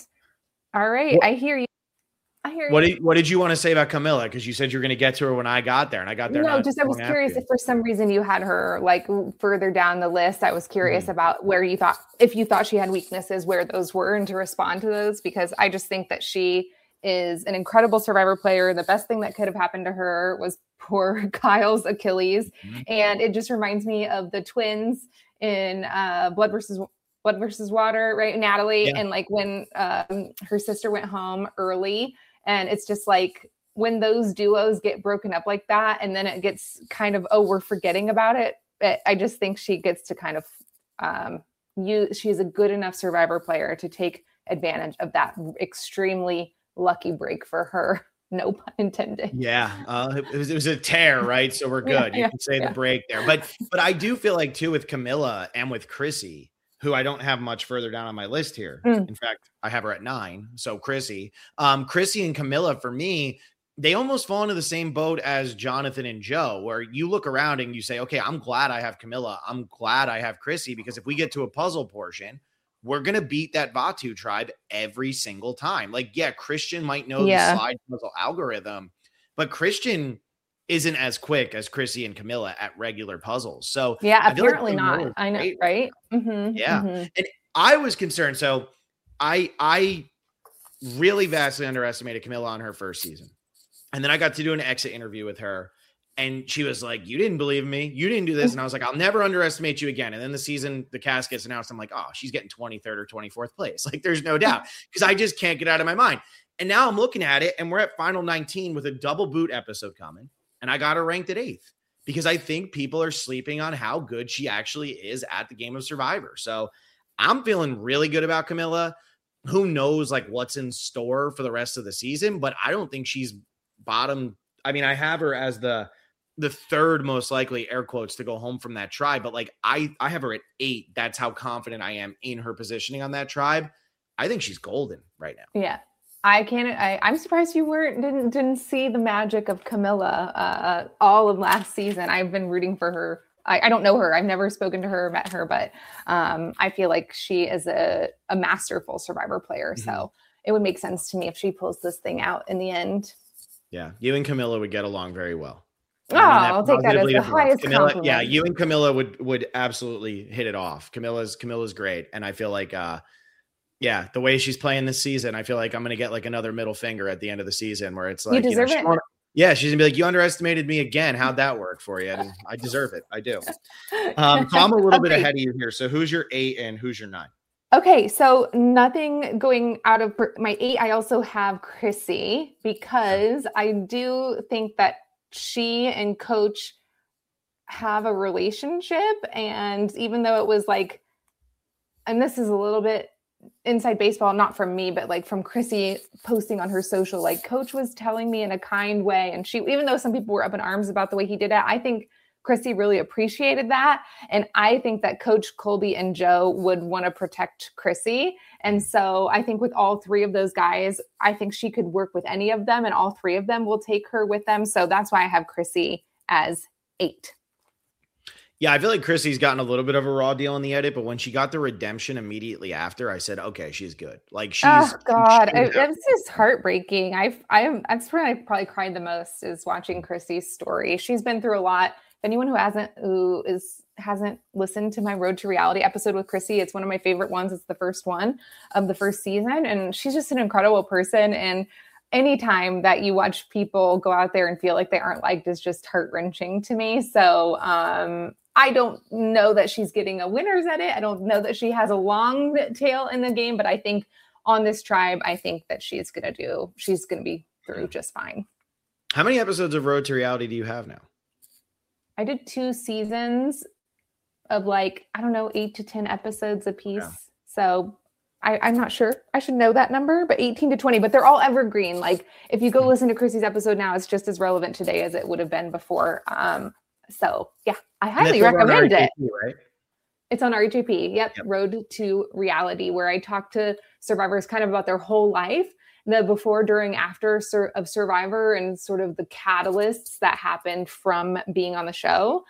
I hear you. What did you want to say about Camilla? Because you said you were going to get to her when I got there, and I got there. No, I was curious if for some reason you had her like further down the list. I was curious about where if you thought she had weaknesses, where those were, and to respond to those, because I just think that she is an incredible Survivor player. The best thing that could have happened to her was poor Kyle's Achilles. And it just reminds me of the twins in Blood versus Water, right? Natalie. Yeah. And like when her sister went home early, and it's just like when those duos get broken up like that, and then it gets kind of, we're forgetting about it. I just think she gets to kind of she's a good enough Survivor player to take advantage of that extremely lucky break for her. No pun intended. Yeah. It was a tear, right? So we're good. You can say the break there. But I do feel like too with Camilla and with Chrissy, who I don't have much further down on my list here. In fact, I have her at 9. So Chrissy and Camilla, for me, they almost fall into the same boat as Jonathan and Joe, where you look around and you say, okay, I'm glad I have Camilla. I'm glad I have Chrissy, because if we get to a puzzle portion, we're going to beat that Vatu tribe every single time. Like, Christian might know the slide puzzle algorithm, but Christian isn't as quick as Chrissy and Camilla at regular puzzles. So apparently not. I know, right? And I was concerned. So I really vastly underestimated Camilla on her first season. And then I got to do an exit interview with her, and she was like, you didn't believe me. You didn't do this. And I was like, I'll never underestimate you again. And then the cast gets announced. I'm like, she's getting 23rd or 24th place. Like, there's no doubt, because I just can't get out of my mind. And now I'm looking at it, and we're at final 19 with a double boot episode coming. And I got her ranked at 8th, because I think people are sleeping on how good she actually is at the game of Survivor. So I'm feeling really good about Camilla. Who knows like what's in store for the rest of the season, but I don't think she's bottom. I mean, I have her as the third most likely, air quotes, to go home from that tribe. But like I have her at 8. That's how confident I am in her positioning on that tribe. I think she's golden right now. Yeah. I'm surprised you didn't see the magic of Camilla all of last season. I've been rooting for her. I don't know her. I've never spoken to her or met her, but I feel like she is a masterful Survivor player. So it would make sense to me if she pulls this thing out in the end. Yeah. You and Camilla would get along very well. I'll take that as the highest compliment. Yeah. You and Camilla would absolutely hit it off. Camilla's great. And I feel like, the way she's playing this season, I feel like I'm going to get like another middle finger at the end of the season, where it's like, you deserve it. She's gonna be like, you underestimated me again. How'd that work for you? And I deserve it. I do. So I'm a little bit ahead of you here. So who's your 8 and who's your 9? Okay. So nothing going out of my 8. I also have Chrissy, because I do think that she and Coach have a relationship. And even though it was like, and this is a little bit inside baseball, not from me, but like from Chrissy posting on her social, like Coach was telling me in a kind way. And she, even though some people were up in arms about the way he did it, I think Chrissy really appreciated that. And I think that Coach Colby and Joe would want to protect Chrissy. And so I think with all three of those guys, I think she could work with any of them, and all three of them will take her with them. So that's why I have Chrissy as 8. Yeah, I feel like Chrissy's gotten a little bit of a raw deal in the edit, but when she got the redemption immediately after, I said, okay, she's good. Like she's oh god, it was just heartbreaking. That's where I probably cried the most, is watching Chrissy's story. She's been through a lot. If anyone who hasn't listened to my Road to Reality episode with Chrissy, it's one of my favorite ones. It's the first one of the first season, and she's just an incredible person. And anytime that you watch people go out there and feel like they aren't liked is just heart-wrenching to me. So I don't know that she's getting a winner's edit. I don't know that she has a long tail in the game, but I think on this tribe, I think that she's going to be through just fine. How many episodes of Road to Reality do you have now? I did 2 seasons of 8 to 10 episodes a piece. Yeah. So I'm not sure. I should know that number, but 18 to 20, but they're all evergreen. Like if you go listen to Chrissy's episode now, it's just as relevant today as it would have been before. So yeah, I highly recommend it. Right? It's on RHAP. Yep. Road to Reality, where I talk to survivors kind of about their whole life, the before, during, after of Survivor, and sort of the catalysts that happened from being on the show.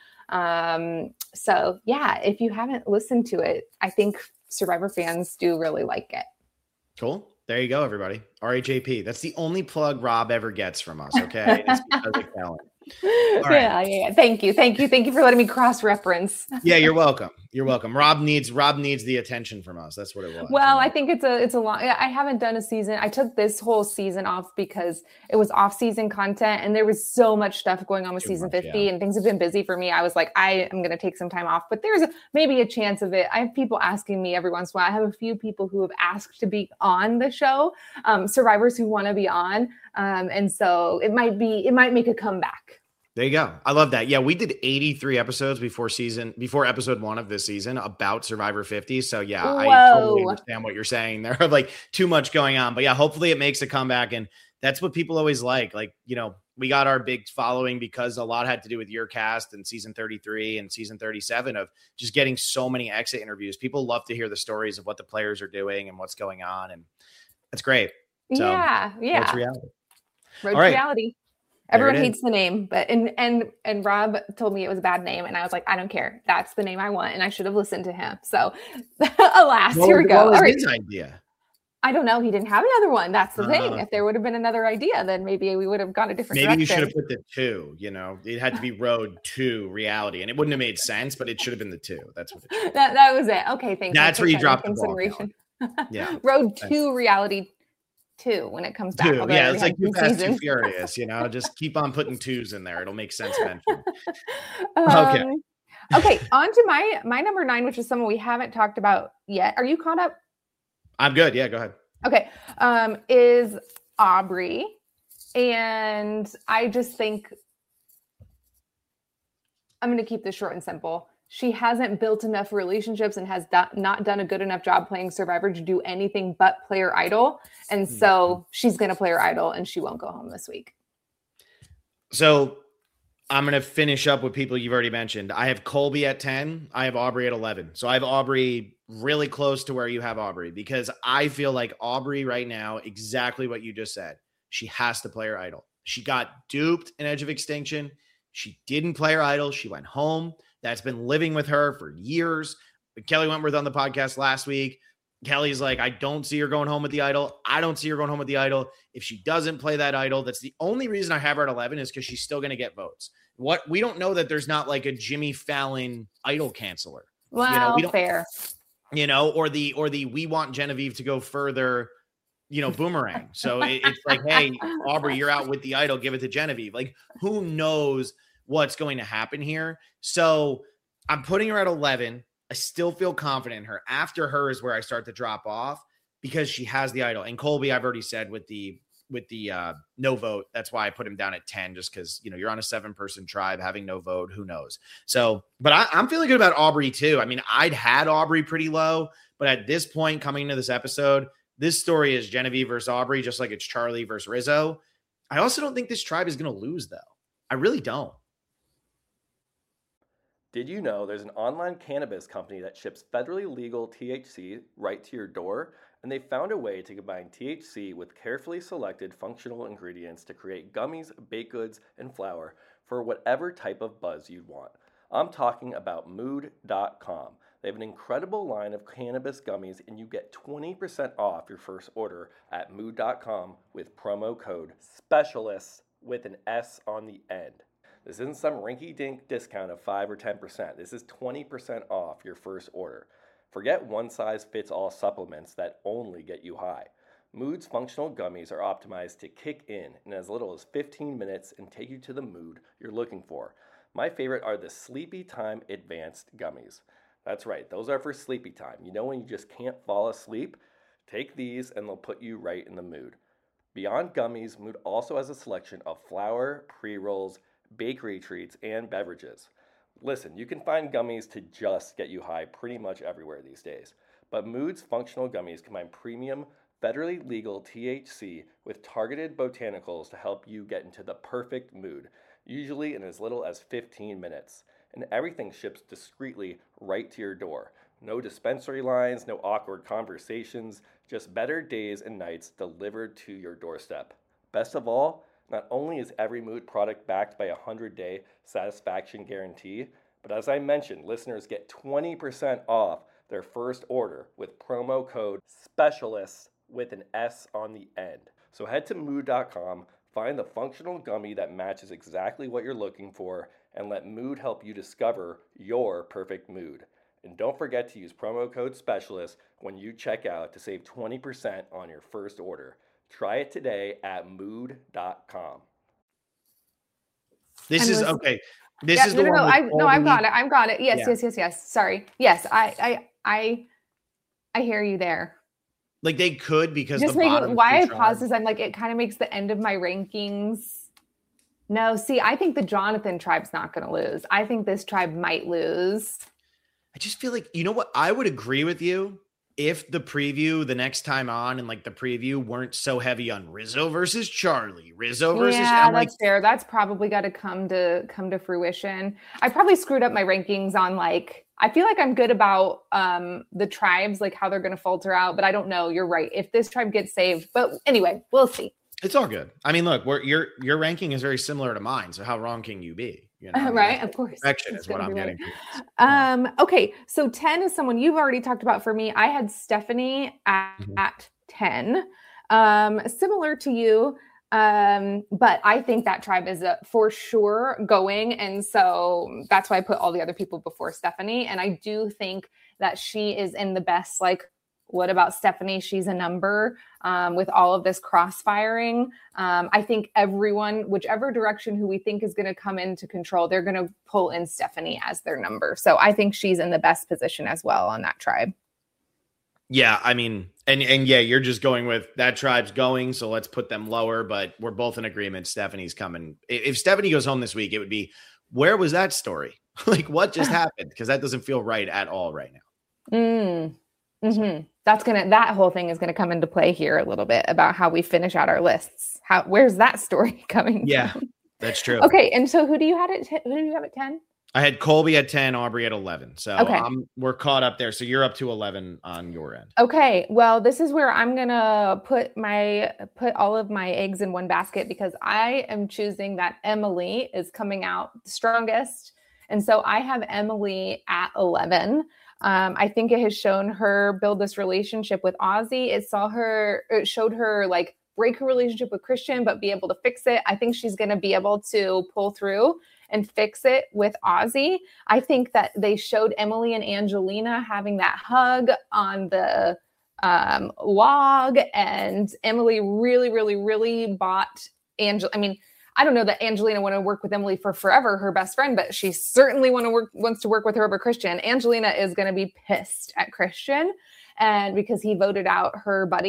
So yeah, if you haven't listened to it, I think Survivor fans do really like it. Cool. There you go, everybody. RHAP. That's the only plug Rob ever gets from us. Okay. It's because of talent. Right. Yeah. Thank you for letting me cross-reference. Yeah, you're welcome. Rob needs the attention from us. That's what it was. Well, I think it's a long. I haven't done a season. I took this whole season off because it was off-season content, and there was so much stuff going on with season 50, and things have been busy for me. I was like, I am going to take some time off, but there's maybe a chance of it. I have people asking me every once in a while. I have a few people who have asked to be on the show, survivors who want to be on, and so it might make a comeback. There you go. I love that. Yeah, we did 83 episodes before episode 1 of this season about Survivor 50. So yeah, whoa. I totally understand what you're saying there. Like too much going on, but yeah, hopefully it makes a comeback. And that's what people always like. Like, we got our big following because a lot had to do with your cast and season 33 and season 37 of just getting so many exit interviews. People love to hear the stories of what the players are doing and what's going on. And that's great. So, yeah. Road to Reality. Road to Reality. Everyone hates the name, but and Rob told me it was a bad name, and I was like, I don't care. That's the name I want, and I should have listened to him. So, alas, here we go. What was his idea? I don't know. He didn't have another one. That's the thing. If there would have been another idea, then maybe we would have gone a different direction. Maybe you should have put the 2. It had to be Road to Reality, and it wouldn't have made sense, but it should have been the 2. That's what it that was it. Okay, thanks. That's where you dropped the ball. Yeah, Road to Reality 2 when it comes back. Yeah, it's like Too Fast, Too Furious. Just keep on putting 2s in there. It'll make sense eventually. Okay. On to my number 9, which is someone we haven't talked about yet. Are you caught up? I'm good. Yeah, go ahead. Okay. Is Aubrey. And I just think I'm going to keep this short and simple. She hasn't built enough relationships and has not done a good enough job playing Survivor to do anything but play her idol. And so she's going to play her idol, and she won't go home this week. So I'm going to finish up with people you've already mentioned. I have Colby at 10. I have Aubrey at 11. So I have Aubrey really close to where you have Aubrey, because I feel like Aubrey right now, exactly what you just said. She has to play her idol. She got duped in Edge of Extinction. She didn't play her idol. She went home. That's been living with her for years. Kelly Wentworth on the podcast last week. Kelly's like, I don't see her going home with the idol. I don't see her going home with the idol. If she doesn't play that idol, that's the only reason I have her at 11 is because she's still going to get votes. We don't know that there's not like a Jimmy Fallon idol canceller. Wow, fair. Or the we want Genevieve to go further, boomerang. So it's like, hey, Aubrey, you're out with the idol. Give it to Genevieve. Like, who knows what's going to happen here? So I'm putting her at 11. I still feel confident in her. After her is where I start to drop off because she has the idol. And Colby, I've already said with the no vote. That's why I put him down at 10, just because, you know, you're on a 7-person tribe having no vote. Who knows? So, but I'm feeling good about Aubrey too. I mean, I'd had Aubrey pretty low, but at this point coming into this episode, this story is Genevieve versus Aubrey, just like it's Charlie versus Rizzo. I also don't think this tribe is going to lose, though. I really don't. Did you know there's an online cannabis company that ships federally legal THC right to your door? And they found a way to combine THC with carefully selected functional ingredients to create gummies, baked goods, and flour for whatever type of buzz you'd want. I'm talking about Mood.com. They have an incredible line of cannabis gummies, and you get 20% off your first order at Mood.com with promo code SPECIALIST with an S on the end. This isn't some rinky-dink discount of 5 or 10%. This is 20% off your first order. Forget one-size-fits-all supplements that only get you high. Mood's functional gummies are optimized to kick in as little as 15 minutes and take you to the mood you're looking for. My favorite are the Sleepy Time Advanced Gummies. That's right, those are for sleepy time. You know when you just can't fall asleep? Take these and they'll put you right in the mood. Beyond gummies, Mood also has a selection of flour, pre-rolls, bakery treats, and beverages. Listen, you can find gummies to just get you high pretty much everywhere these days. But Mood's functional gummies combine premium, federally legal THC with targeted botanicals to help you get into the perfect mood, usually in as little as 15 minutes. And everything ships discreetly right to your door. No dispensary lines, no awkward conversations, just better days and nights delivered to your doorstep. Best of all, not only is every Mood product backed by a 100-day satisfaction guarantee, but as I mentioned, listeners get 20% off their first order with promo code SPECIALIST with an S on the end. So head to Mood.com, find the functional gummy that matches exactly what you're looking for, and let Mood help you discover your perfect mood. And don't forget to use promo code SPECIALIST when you check out to save 20% on your first order. Try it today at Mood.com. This is okay. This is the one. I've got it. I've got it. Yes. Sorry. Yes, I hear you there. Like they could, because just why I paused is I'm like, it kind of makes the end of my rankings. No, see, I think the Jonathan tribe's not going to lose. I think this tribe might lose. I just feel like, you know what? I would agree with you if the preview the next time on and like the preview weren't so heavy on Rizzo versus Charlie, yeah, that's fair. That's probably got to come to fruition. I probably screwed up my rankings on like, I feel like I'm good about the tribes, like how they're going to falter out, but I don't know. You're right. If this tribe gets saved, but anyway, we'll see. It's all good. I mean, look, your ranking is very similar to mine. So how wrong can you be? You know, right. Of course. Perfection is what I'm getting. Okay. So 10 is someone you've already talked about for me. I had Stephanie at 10, similar to you. But I think that tribe is for sure going. And so that's why I put all the other people before Stephanie. And I do think that she is in the best, like, what about Stephanie? She's a number with all of this crossfiring. I think everyone, whichever direction who we think is going to come into control, they're going to pull in Stephanie as their number. So I think she's in the best position as well on that tribe. Yeah, I mean, and yeah, you're just going with that tribe's going, so let's put them lower, but we're both in agreement. Stephanie's coming. If Stephanie goes home this week, it would be, where was that story? Like, what just happened? Because that doesn't feel right at all right now. That whole thing is going to come into play here a little bit about how we finish out our lists. Where's that story coming from? That's true. Okay, and so who do you have at 10? I had Colby at 10, Aubrey at 11. So we're caught up there. So you're up to 11 on your end. Okay. Well, this is where I'm going to put all of my eggs in one basket, because I am choosing that Emily is coming out the strongest. And so I have Emily at 11. I think it has shown her build this relationship with Ozzy. It showed her like break her relationship with Christian, but be able to fix it. I think she's going to be able to pull through and fix it with Ozzy. I think that they showed Emily and Angelina having that hug on the log, and Emily really, really, really bought Angel. I mean, I don't know that Angelina want to work with Emily for forever, her best friend, but she certainly wants to work with her over Christian. Angelina is going to be pissed at Christian, and because he voted out her buddy.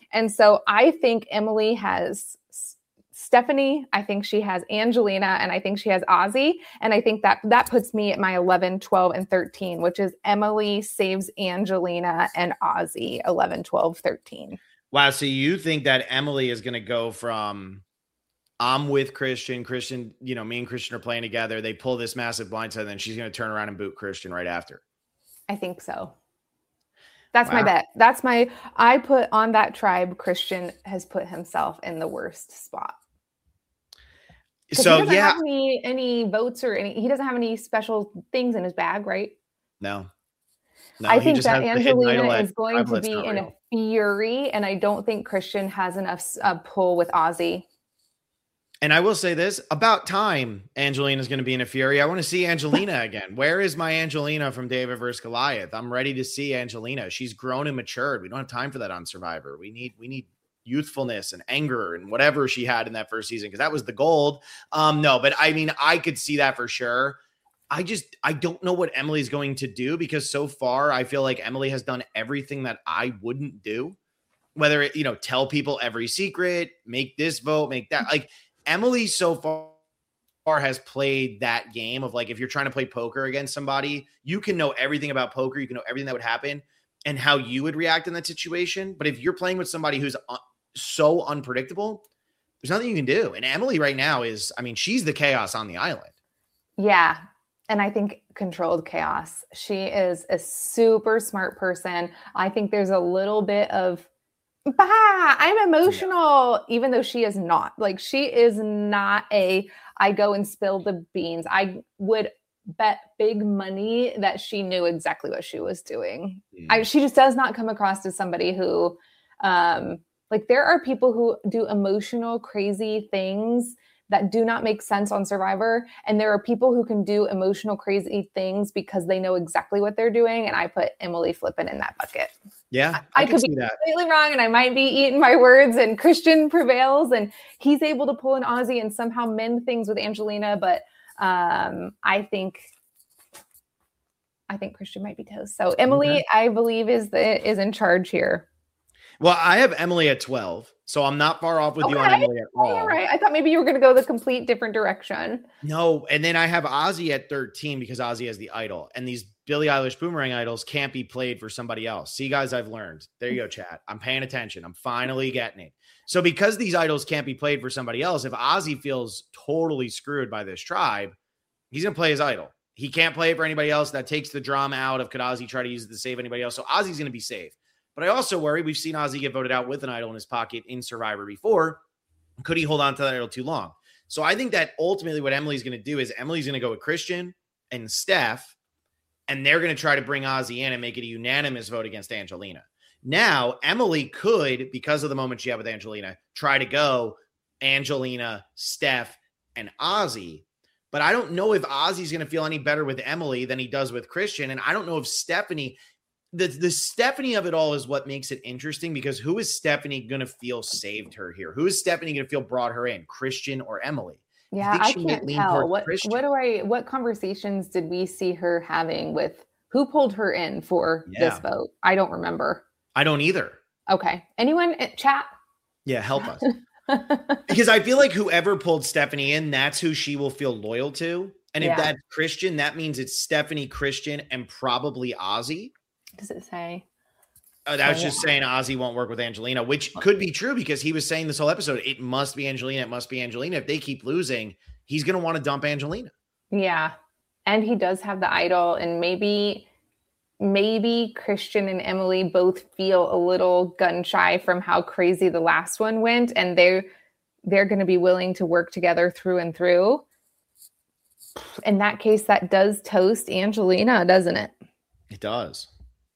And so I think Emily has Stephanie, I think she has Angelina, and I think she has Ozzy. And I think that puts me at my 11, 12, and 13, which is Emily saves Angelina and Ozzy, 11, 12, 13. Wow. So you think that Emily is going to go from I'm with Christian, me and Christian are playing together. They pull this massive blindside, and then she's going to turn around and boot Christian right after. I think so. That's my bet. I put on that tribe. Christian has put himself in the worst spot. So he doesn't have any votes or he doesn't have any special things in his bag, right? No, I think that Angelina is going to be in a fury, and I don't think Christian has enough pull with Ozzy. And I will say this, about time Angelina is going to be in a fury. I want to see Angelina again. Where is my Angelina from David versus Goliath? I'm ready to see Angelina. She's grown and matured. We don't have time for that on Survivor. We need youthfulness and anger and whatever she had in that first season, because that was the gold. No, but I mean, I could see that for sure. I don't know what Emily's going to do, because so far I feel like Emily has done everything that I wouldn't do. Whether it, tell people every secret, make this vote, make that. Like, Emily so far has played that game of, like, if you're trying to play poker against somebody, you can know everything about poker. You can know everything that would happen and how you would react in that situation. But if you're playing with somebody who's so unpredictable, there's nothing you can do. And Emily right now she's the chaos on the island. Yeah. And I think controlled chaos. She is a super smart person. I think there's a little bit of, I'm emotional, even though she is not. Like, she is not I go and spill the beans. I would bet big money that she knew exactly what she was doing. She just does not come across as somebody who, there are people who do emotional, crazy things that do not make sense on Survivor. And there are people who can do emotional, crazy things because they know exactly what they're doing. And I put Emily Flippin in that bucket. Yeah, I could be completely wrong, and I might be eating my words, and Christian prevails, and he's able to pull an Ozzy and somehow mend things with Angelina. But I think Christian might be toast. So Emily, I believe, is in charge here. Well, I have Emily at 12, so I'm not far off with you on Emily at all. All right. I thought maybe you were going to go the complete different direction. No, and then I have Ozzy at 13 because Ozzy has the idol, and these Billie Eilish Boomerang idols can't be played for somebody else. See, guys, I've learned. There you go, chat. I'm paying attention. I'm finally getting it. So because these idols can't be played for somebody else, if Ozzy feels totally screwed by this tribe, he's going to play his idol. He can't play it for anybody else. That takes the drama out of could Ozzy try to use it to save anybody else. So Ozzy's going to be safe. But I also worry, we've seen Ozzy get voted out with an idol in his pocket in Survivor before. Could he hold on to that idol too long? So I think that ultimately what Emily's going to do is Emily's going to go with Christian and Steph, and they're going to try to bring Ozzy in and make it a unanimous vote against Angelina. Now, Emily could, because of the moment she had with Angelina, try to go Angelina, Steph, and Ozzy. But I don't know if Ozzy's going to feel any better with Emily than he does with Christian. And I don't know if Stephanie... The Stephanie of it all is what makes it interesting, because who is Stephanie going to feel saved her here? Who is Stephanie going to feel brought her in, Christian or Emily? Yeah, I can't tell. What conversations did we see her having with who pulled her in for this vote? I don't remember. I don't either. Okay. Anyone chat? Yeah, help us. Because I feel like whoever pulled Stephanie in, that's who she will feel loyal to. And if that's Christian, that means it's Stephanie, Christian, and probably Ozzy. Does it say? That was just saying Ozzy won't work with Angelina, which could be true, because he was saying this whole episode, it must be Angelina. It must be Angelina. If they keep losing, he's going to want to dump Angelina. Yeah. And he does have the idol, and maybe Christian and Emily both feel a little gun shy from how crazy the last one went. And they're going to be willing to work together through and through. In that case, that does toast Angelina, doesn't it? It does.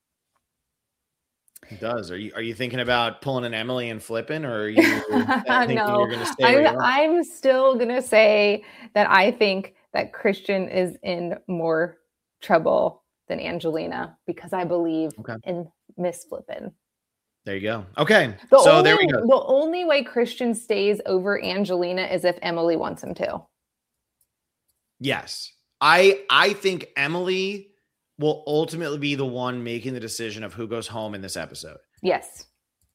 It does. Are you thinking about pulling an Emily and flipping, or are you thinking you're going to stay where you are? I'm still going to say that I think that Christian is in more trouble than Angelina, because I believe in Miss Flippin. There you go. Okay. There we go. The only way Christian stays over Angelina is if Emily wants him to. Yes. I think Emily will ultimately be the one making the decision of who goes home in this episode. Yes.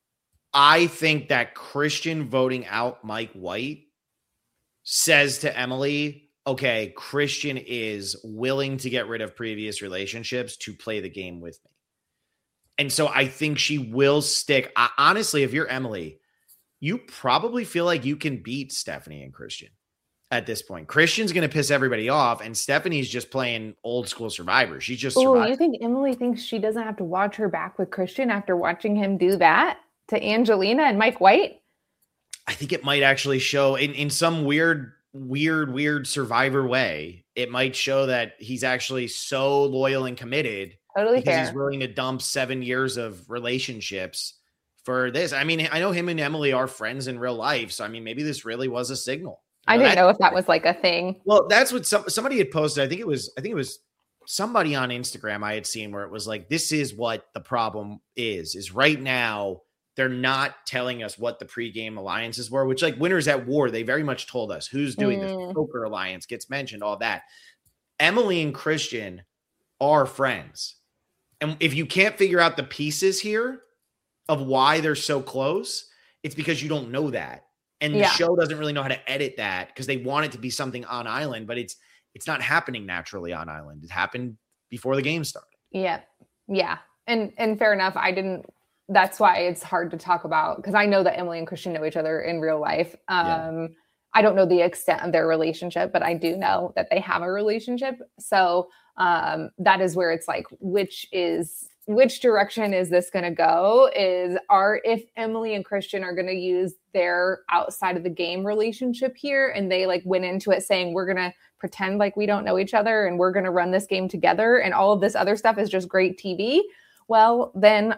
I think that Christian voting out Mike White says to Emily, okay, Christian is willing to get rid of previous relationships to play the game with me. And so I think she will stick. Honestly, if you're Emily, you probably feel like you can beat Stephanie and Christian at this point. Christian's going to piss everybody off, and Stephanie's just playing old school Survivor. She's just surviving. You think Emily thinks she doesn't have to watch her back with Christian after watching him do that to Angelina and Mike White? I think it might actually show in some weird Survivor way. It might show that he's actually so loyal and committed. Totally because fair. He's willing to dump 7 years of relationships for this. I mean, I know him and Emily are friends in real life. So, I mean, maybe this really was a signal. I didn't know if that was like a thing. Well, that's what somebody had posted. I think it was somebody on Instagram I had seen where it was like, this is what the problem is right now. They're not telling us what the pregame alliances were, which like Winners at War, they very much told us who's doing the poker alliance gets mentioned, all that. Emily and Christian are friends. And if you can't figure out the pieces here of why they're so close, it's because you don't know that. And the show doesn't really know how to edit that because they want it to be something on Island, but it's not happening naturally on Island. It happened before the game started. Yeah. Yeah. And fair enough. That's why it's hard to talk about because I know that Emily and Christian know each other in real life. I don't know the extent of their relationship, but I do know that they have a relationship. So that is where it's like, which direction is this going to go? If Emily and Christian are going to use their outside of the game relationship here, and they like went into it saying, we're going to pretend like we don't know each other and we're going to run this game together. And all of this other stuff is just great TV. Well, then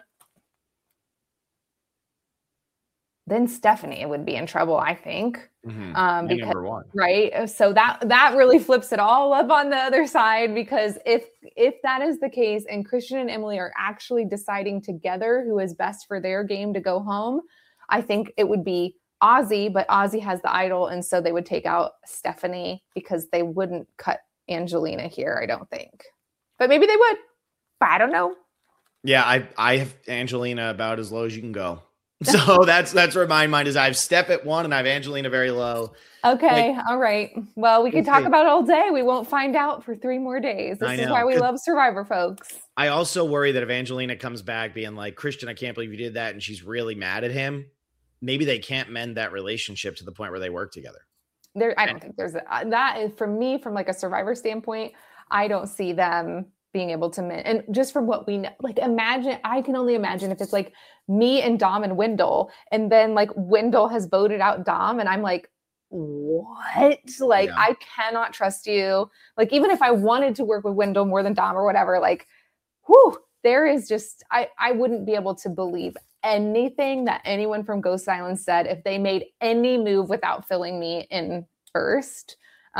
Stephanie would be in trouble, I think. Because, number one. Right. So that really flips it all up on the other side, because if that is the case and Christian and Emily are actually deciding together who is best for their game to go home, I think it would be Ozzy, but Ozzy has the idol. And so they would take out Stephanie because they wouldn't cut Angelina here, I don't think. But maybe they would. But I don't know. Yeah, I have Angelina about as low as you can go. So that's where my mind is. I have Steph at 1 and I have Angelina very low. Okay. All right. Well, we can talk about it all day. We won't find out for 3 more days. This is why we love Survivor, folks. I also worry that if Angelina comes back being like, Christian, I can't believe you did that, and she's really mad at him, maybe they can't mend that relationship to the point where they work together. I don't think there's that is for me, from like a Survivor standpoint, I don't see them being able to mend. And just from what we know, like I can only imagine if it's like me and Dom and Wendell, and then like Wendell has voted out Dom, and I'm like, what? Like, I cannot trust you. Like, even if I wanted to work with Wendell more than Dom or whatever, like, there is just, I wouldn't be able to believe anything that anyone from Ghost Island said if they made any move without filling me in first.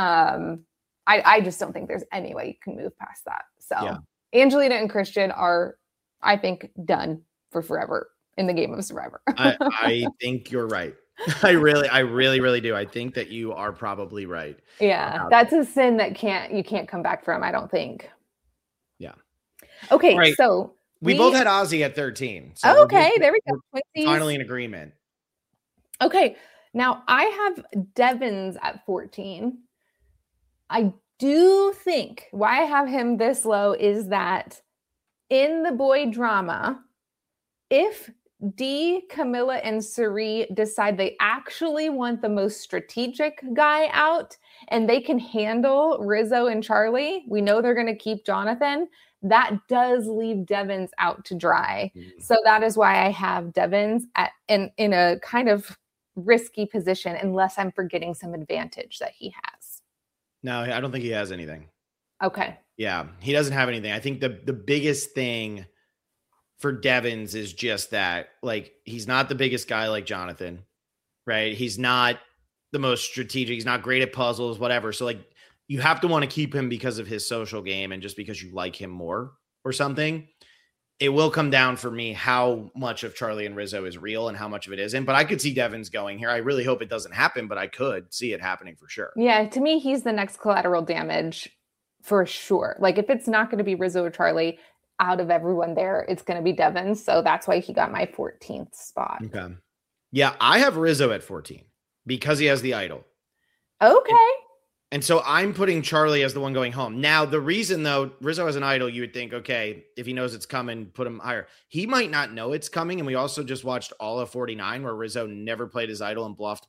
I just don't think there's any way you can move past that. So Angelina and Christian are, I think, done for forever in the game of Survivor. I think you're right. I really do. I think that you are probably right. Yeah. That's a sin that you can't come back from, I don't think. Yeah. Okay. Right. So we both had Ozzy at 13. So there we go. Finally in agreement. Okay. Now I have Devins at 14. I do think why I have him this low is that in the boy drama, if Dee, Camilla, and Cirie decide they actually want the most strategic guy out and they can handle Rizzo and Charlie, we know they're going to keep Jonathan. That does leave Devins out to dry. So that is why I have Devins in a kind of risky position, unless I'm forgetting some advantage that he has. No, I don't think he has anything. Okay. Yeah, he doesn't have anything. I think the biggest thing for Devins is just that, like, he's not the biggest guy like Jonathan, right? He's not the most strategic. He's not great at puzzles, whatever. So, like, you have to want to keep him because of his social game and just because you like him more or something. It will come down for me how much of Charlie and Rizzo is real and how much of it isn't. But I could see Devins going here. I really hope it doesn't happen, but I could see it happening for sure. Yeah, to me, he's the next collateral damage for sure. Like, if it's not going to be Rizzo or Charlie, out of everyone there, it's going to be Devin. So that's why he got my 14th spot. Okay. Yeah, I have Rizzo at 14 because he has the idol. Okay. And so I'm putting Charlie as the one going home. Now, the reason, though, Rizzo has an idol, you would think, okay, if he knows it's coming, put him higher. He might not know it's coming. And we also just watched all of 49 where Rizzo never played his idol and bluffed.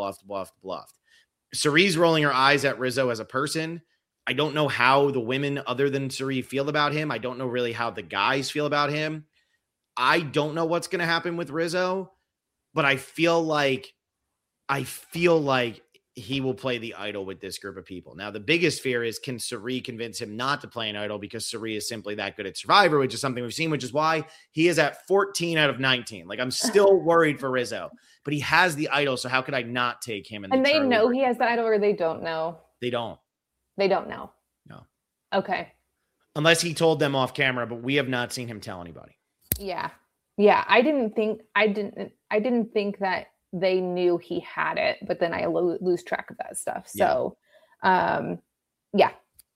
Cirie's rolling her eyes at Rizzo as a person. I don't know how the women other than Cirie feel about him. I don't know really how the guys feel about him. I don't know what's going to happen with Rizzo, but I feel like he will play the idol with this group of people. Now, the biggest fear is, can Cirie convince him not to play an idol because Cirie is simply that good at Survivor, which is something we've seen, which is why he is at 14 out of 19. Like, I'm still worried for Rizzo, but he has the idol. So how could I not take him? And they know he has the idol, or they don't know? They don't. They don't know. No. Okay. Unless he told them off camera, but we have not seen him tell anybody. Yeah. Yeah. I didn't think that they knew he had it, but then I lose track of that stuff. So, yeah.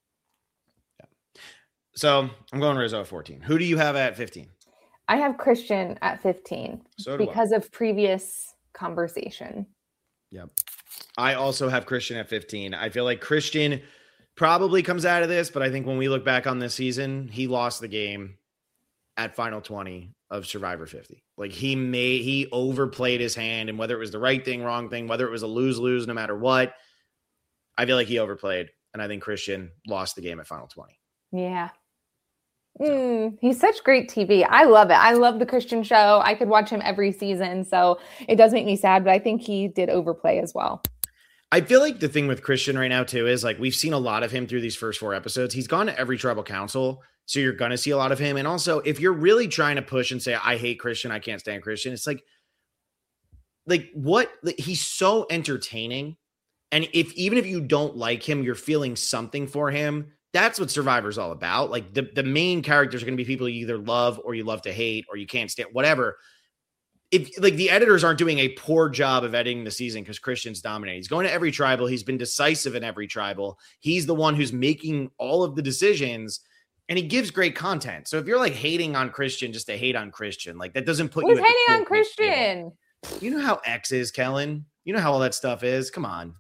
So I'm going Rizzo at 14. Who do you have at 15? I have Christian at 15 because of previous conversation. Yep. I also have Christian at 15. I feel like Christian probably comes out of this, but I think when we look back on this season, he lost the game at final 20 of Survivor 50. Like, he overplayed his hand, and whether it was the right thing, wrong thing, whether it was a lose, no matter what, I feel like he overplayed. And I think Christian lost the game at final 20. Yeah. He's such great TV. I love it. I love the Christian show. I could watch him every season. So it does make me sad, but I think he did overplay as well. I feel like the thing with Christian right now too is, like, we've seen a lot of him through these first 4 episodes. He's gone to every tribal council. So you're going to see a lot of him. And also, if you're really trying to push and say, I hate Christian, I can't stand Christian, it's like what? He's so entertaining. And even if you don't like him, you're feeling something for him. That's what Survivor's all about. Like, the main characters are going to be people you either love or you love to hate or you can't stand, whatever. If, like, the editors aren't doing a poor job of editing the season because Christian's dominating. He's going to every tribal. He's been decisive in every tribal. He's the one who's making all of the decisions, and he gives great content. So if you're like hating on Christian just to hate on Christian, like, that doesn't put Who's you hating on Christian? You know how X is, Kellen. You know how all that stuff is. Come on.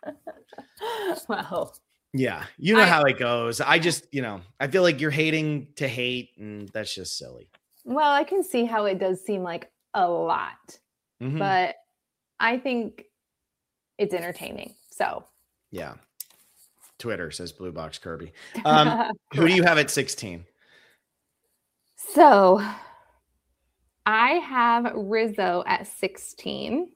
Wow. Yeah. You know how it goes. I just, I feel like you're hating to hate, and that's just silly. Well, I can see how it does seem like a lot, but I think it's entertaining. So yeah. Twitter says Blue Box Kirby. Who do you have at 16? So I have Rizzo at 16.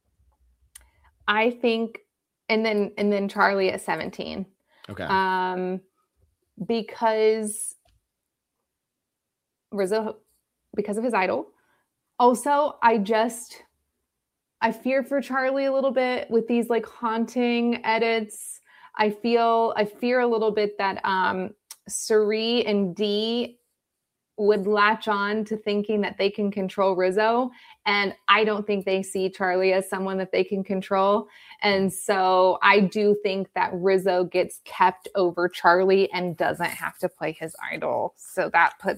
I think, and then Charlie at 17. Okay. Because Rizzo, because of his idol. Also, I fear for Charlie a little bit with these like haunting edits. I fear a little bit that Cirie and Dee would latch on to thinking that they can control Rizzo. And I don't think they see Charlie as someone that they can control. And so I do think that Rizzo gets kept over Charlie and doesn't have to play his idol. So that puts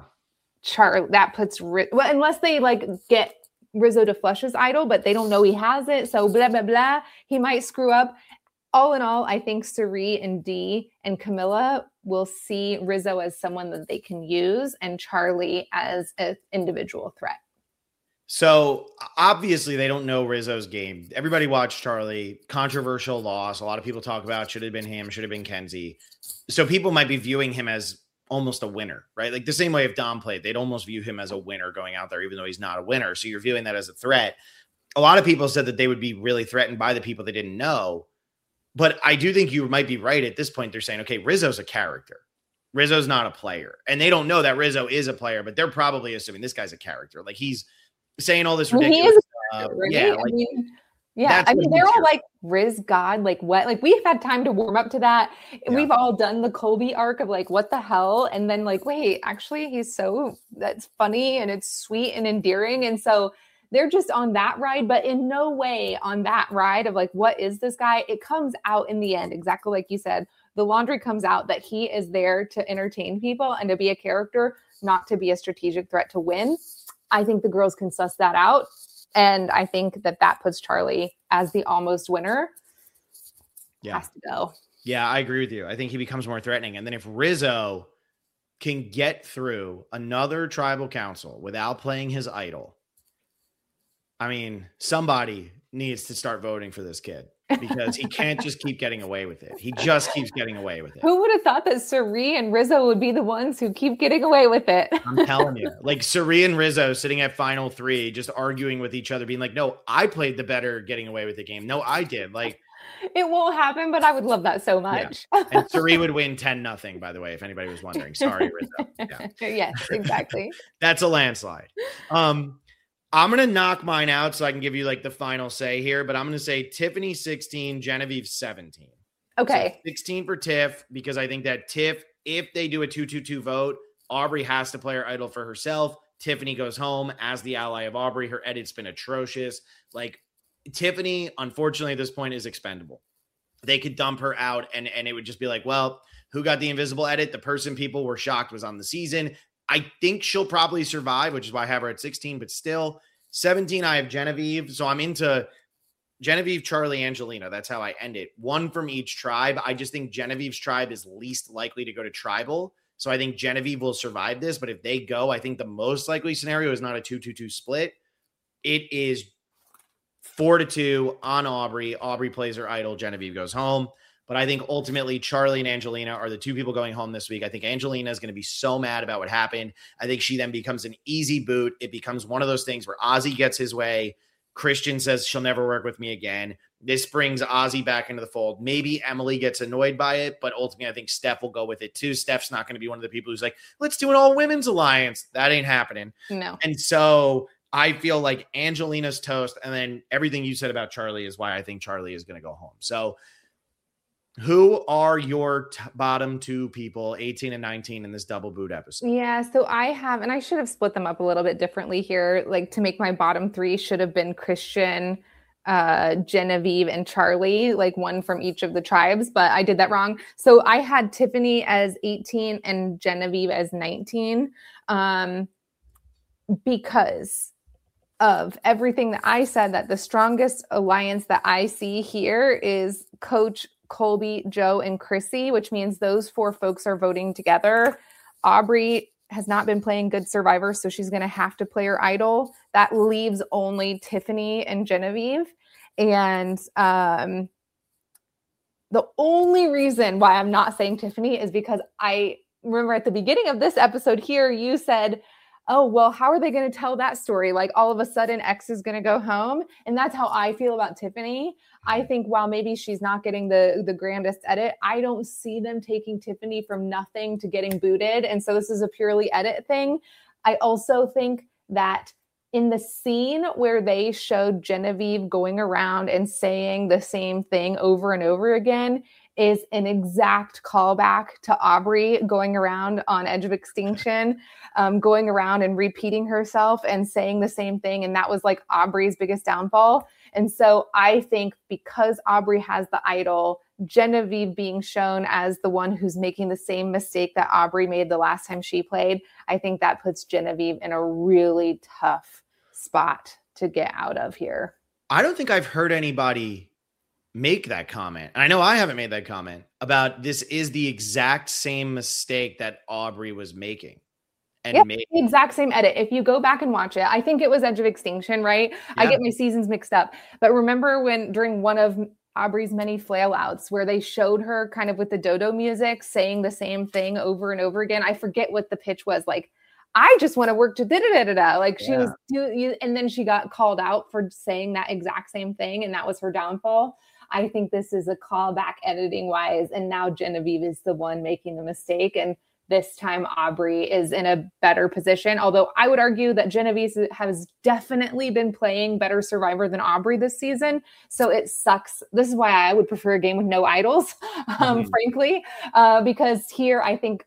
well, unless they like get Rizzo to flush his idol, but they don't know he has it. So blah, blah, blah. He might screw up. All in all, I think Cirie and Dee and Camilla will see Rizzo as someone that they can use and Charlie as an individual threat. So obviously they don't know Rizzo's game. Everybody watched Charlie. Controversial loss. A lot of people talk about should have been him, should have been Kenzie. So people might be viewing him as almost a winner, right? Like the same way if Dom played, they'd almost view him as a winner going out there, even though he's not a winner. So you're viewing that as a threat. A lot of people said that they would be really threatened by the people they didn't know. But I do think you might be right at this point. They're saying, okay, Rizzo's a character. Rizzo's not a player. And they don't know that Rizzo is a player, but they're probably assuming this guy's a character. Like he's saying all this ridiculous stuff. Right? Yeah. I mean, they're all like, Riz God, like what? Like we've had time to warm up to that. Yeah. We've all done the Colby arc of like, what the hell? And then like, wait, actually that's funny and it's sweet and endearing. And so they're just on that ride, but in no way on that ride of like, what is this guy? It comes out in the end, exactly like you said. The laundry comes out that he is there to entertain people and to be a character. not to be a strategic threat to win. I think the girls can suss that out. And I think that puts Charlie as the almost winner. Yeah. Has to go. Yeah, I agree with you. I think he becomes more threatening. And then if Rizzo can get through another tribal council without playing his idol, I mean, somebody needs to start voting for this kid because he can't just keep getting away with it. He just keeps getting away with it. Who would have thought that Cirie and Rizzo would be the ones who keep getting away with it? I'm telling you, like Cirie and Rizzo sitting at final 3, just arguing with each other, being like, no, I played the better getting away with the game. No, I did. Like, it won't happen, but I would love that so much. Yeah. And Cirie would win 10-0, by the way, if anybody was wondering. Sorry, Rizzo. Yeah. Yes, exactly. That's a landslide. I'm going to knock mine out so I can give you like the final say here, but I'm going to say Tiffany 16, Genevieve 17. Okay. So 16 for Tiff, because I think that Tiff, if they do a 2-2-2 vote, Aubrey has to play her idol for herself. Tiffany goes home as the ally of Aubrey. Her edit's been atrocious. Like, Tiffany, unfortunately, at this point is expendable. They could dump her out and it would just be like, well, who got the invisible edit? The person people were shocked was on the season. I think she'll probably survive, which is why I have her at 16, but still 17, I have Genevieve. So I'm into Genevieve, Charlie, Angelina. That's how I end it. One from each tribe. I just think Genevieve's tribe is least likely to go to tribal. So I think Genevieve will survive this, but if they go, I think the most likely scenario is not a 2-2-2 split. It is 4-2 on Aubrey. Aubrey plays her idol. Genevieve goes home. But I think ultimately Charlie and Angelina are the two people going home this week. I think Angelina is going to be so mad about what happened. I think she then becomes an easy boot. It becomes one of those things where Ozzy gets his way. Christian says she'll never work with me again. This brings Ozzy back into the fold. Maybe Emily gets annoyed by it, but ultimately I think Steph will go with it too. Steph's not going to be one of the people who's like, let's do an all women's alliance. That ain't happening. No. And so I feel like Angelina's toast. And then everything you said about Charlie is why I think Charlie is going to go home. So who are your bottom 2 people, 18 and 19, in this double boot episode? Yeah, so I have, and I should have split them up a little bit differently here. Like, to make my bottom 3 should have been Christian, Genevieve, and Charlie, like one from each of the tribes, but I did that wrong. So I had Tiffany as 18 and Genevieve as 19, because of everything that I said, that the strongest alliance that I see here is Coach, Colby, Joe, and Chrissy, which means those 4 folks are voting together. Aubrey has not been playing good Survivor, so she's going to have to play her idol. That leaves only Tiffany and Genevieve. And the only reason why I'm not saying Tiffany is because I remember at the beginning of this episode here, you said, oh, well, how are they going to tell that story? Like, all of a sudden X is going to go home. And that's how I feel about Tiffany. I think while maybe she's not getting the grandest edit, I don't see them taking Tiffany from nothing to getting booted. And so this is a purely edit thing. I also think that in the scene where they showed Genevieve going around and saying the same thing over and over again is an exact callback to Aubrey going around on Edge of Extinction, going around and repeating herself and saying the same thing. And that was like Aubrey's biggest downfall. And so I think because Aubrey has the idol, Genevieve being shown as the one who's making the same mistake that Aubrey made the last time she played, I think that puts Genevieve in a really tough spot to get out of here. I don't think I've heard anybody make that comment. And I know I haven't made that comment about this is the exact same mistake that Aubrey was making. And the exact same edit. If you go back and watch it, I think it was Edge of Extinction, right? Yeah. I get my seasons mixed up. But remember when during one of Aubrey's many flail outs where they showed her kind of with the dodo music saying the same thing over and over again? I forget what the pitch was. Like, I just want to work to da-da-da-da-da. Like she was and then she got called out for saying that exact same thing. And that was her downfall. I think this is a callback editing wise. And now Genevieve is the one making the mistake. And this time Aubrey is in a better position. Although I would argue that Genevieve has definitely been playing better Survivor than Aubrey this season. So it sucks. This is why I would prefer a game with no idols, frankly, because here I think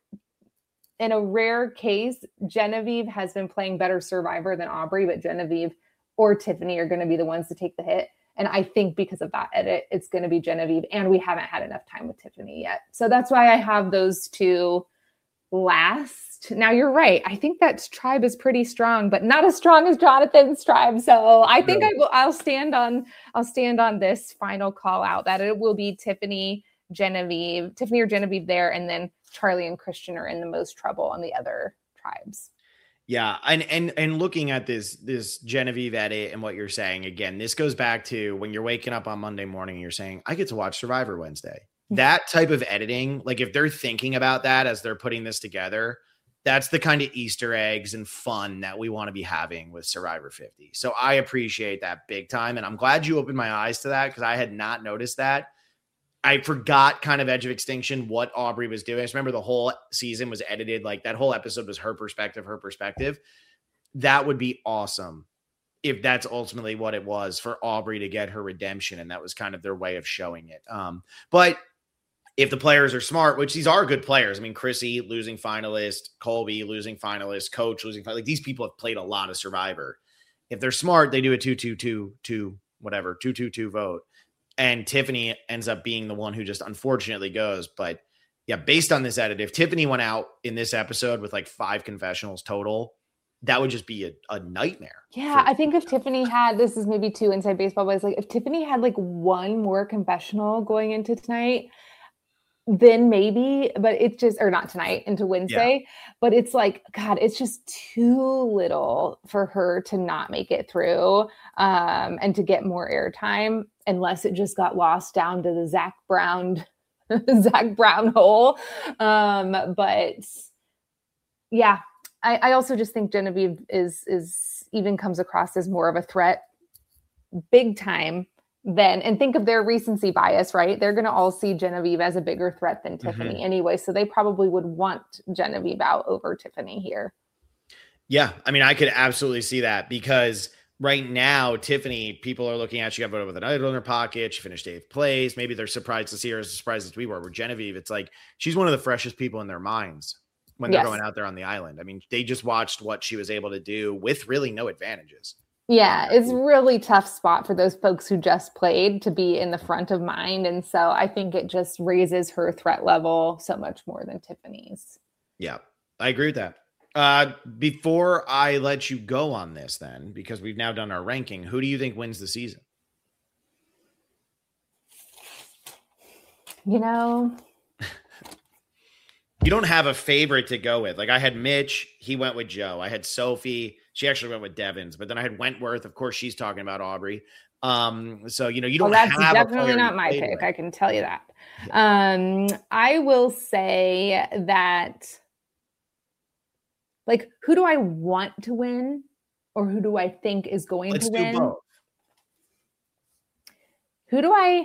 in a rare case, Genevieve has been playing better Survivor than Aubrey, but Genevieve or Tiffany are going to be the ones to take the hit. And I think because of that edit, it's going to be Genevieve. And we haven't had enough time with Tiffany yet. So that's why I have those two last. Now you're right. I think that tribe is pretty strong, but not as strong as Jonathan's tribe. So I think I'll stand on this final call out that it will be Tiffany or Genevieve there, and then Charlie and Christian are in the most trouble on the other tribes. Yeah, and looking at this Genevieve edit and what you're saying, again, this goes back to when you're waking up on Monday morning and you're saying, I get to watch Survivor Wednesday. That type of editing, like if they're thinking about that as they're putting this together, that's the kind of Easter eggs and fun that we want to be having with Survivor 50. So I appreciate that big time. And I'm glad you opened my eyes to that because I had not noticed that. I forgot kind of Edge of Extinction, what Aubrey was doing. I just remember the whole season was edited. Like that whole episode was her perspective. That would be awesome if that's ultimately what it was for Aubrey to get her redemption. And that was kind of their way of showing it. But if the players are smart, which these are good players. I mean, Chrissy losing finalist, Colby losing finalist, Coach losing finalist. Like these people have played a lot of Survivor. If they're smart, they do a 2-2-2 whatever, 2-2-2 vote. And Tiffany ends up being the one who just unfortunately goes. But yeah, based on this edit, if Tiffany went out in this episode with like 5 confessionals total, that would just be a nightmare. Yeah, I think if Tiffany had, this is maybe too inside baseball, but it's like if Tiffany had like one more confessional going into tonight, then maybe, but it's just, or not tonight, into Wednesday, but it's like, God, it's just too little for her to not make it through and to get more airtime, unless it just got lost down to the Zach Brown hole. But yeah, I also just think Genevieve is even comes across as more of a threat big time. Then, and think of their recency bias, right? They're going to all see Genevieve as a bigger threat than Tiffany anyway. So they probably would want Genevieve out over Tiffany here. Yeah. I mean, I could absolutely see that because right now, Tiffany, people are looking at, she got with an idol in her pocket. She finished 8th place. Maybe they're surprised to see her as surprised as we were. With Genevieve, it's like, she's one of the freshest people in their minds when they're going out there on the island. I mean, they just watched what she was able to do with really no advantages. Yeah, it's really tough spot for those folks who just played to be in the front of mind. And so I think it just raises her threat level so much more than Tiffany's. Yeah, I agree with that. Before I let you go on this then, because we've now done our ranking, who do you think wins the season? You know, you don't have a favorite to go with. Like I had Mitch, he went with Joe. I had Sophie. She actually went with Devins, but then I had Wentworth. Of course, she's talking about Aubrey. So, you don't that's have definitely not my pick. With. I can tell you that. Yeah. I will say that, like, who do I want to win or who do I think is going to win? Do both. Who do I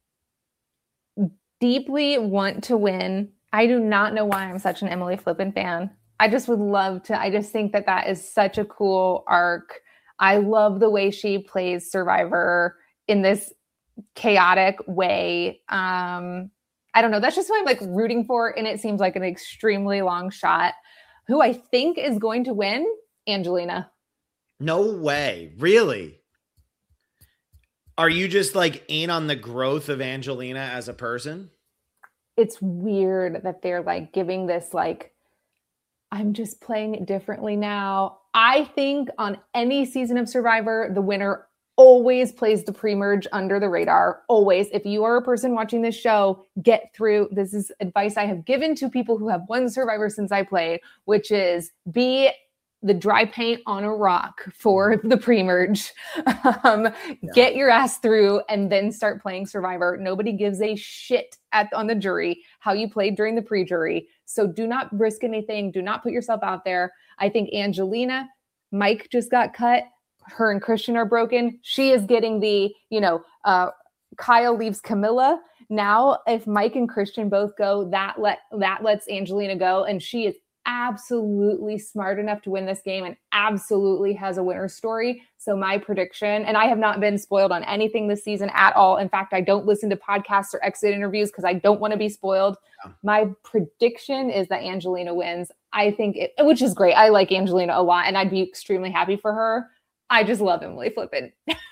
deeply want to win? I do not know why I'm such an Emily Flippen fan. I just would love to. I just think that is such a cool arc. I love the way she plays Survivor in this chaotic way. I don't know. That's just what I'm like rooting for. And it seems like an extremely long shot. Who I think is going to win? Angelina. No way. Really? Are you just like in on the growth of Angelina as a person? It's weird that they're like giving this like, I'm just playing it differently now. I think on any season of Survivor, the winner always plays the pre-merge under the radar. Always. If you are a person watching this show, get through. This is advice I have given to people who have won Survivor since I played, which is be the dry paint on a rock for the pre-merge. Get your ass through and then start playing Survivor. Nobody gives a shit on the jury how you played during the pre-jury. So do not risk anything. Do not put yourself out there. I think Angelina, Mike just got cut. Her and Christian are broken. She is getting the, Kyle leaves Camilla. Now, if Mike and Christian both go, that lets Angelina go. And she is absolutely smart enough to win this game and absolutely has a winner story. So my prediction, and I have not been spoiled on anything this season at all. In fact, I don't listen to podcasts or exit interviews because I don't want to be spoiled. Yeah. My prediction is that Angelina wins. I think which is great. I like Angelina a lot and I'd be extremely happy for her. I just love Emily Flippen.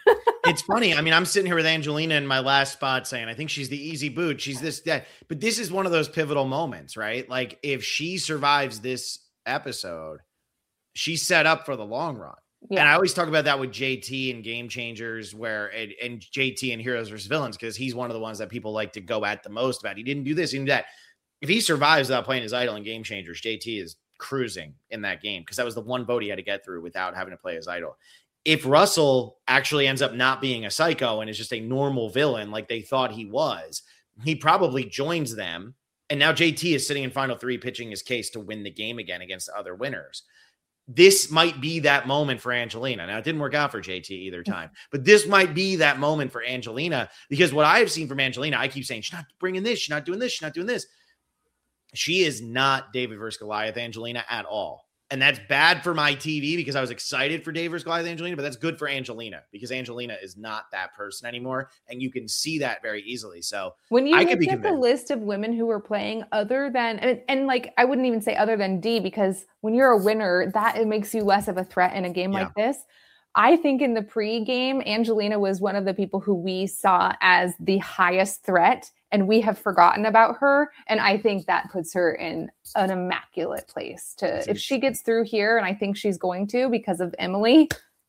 It's funny. I mean, I'm sitting here with Angelina in my last spot saying, I think she's the easy boot. She's this, that. But this is one of those pivotal moments, right? Like, if she survives this episode, she's set up for the long run. Yeah. And I always talk about that with JT and Game Changers, and JT and Heroes vs. Villains, because he's one of the ones that people like to go at the most about. He didn't do this, he didn't do that. If he survives without playing his idol in Game Changers, JT is cruising in that game, because that was the one vote he had to get through without having to play his idol. If Russell actually ends up not being a psycho and is just a normal villain like they thought he was, he probably joins them. And now JT is sitting in Final 3 pitching his case to win the game again against other winners. This might be that moment for Angelina. Now, it didn't work out for JT either time, but this might be that moment for Angelina, because what I have seen from Angelina, I keep saying, she's not bringing this, she's not doing this, she's not doing this. She is not David versus Goliath Angelina at all. And that's bad for my TV, because I was excited for David versus Goliath Angelina, but that's good for Angelina, because Angelina is not that person anymore. And you can see that very easily. So when you look at the list of women who were playing other than, and like, I wouldn't even say other than D, because when you're a winner, that it makes you less of a threat in a game like this. I think in the pre-game, Angelina was one of the people who we saw as the highest threat, and we have forgotten about her. And I think that puts her in an immaculate place to, if she gets through here, and I think she's going to because of Emily.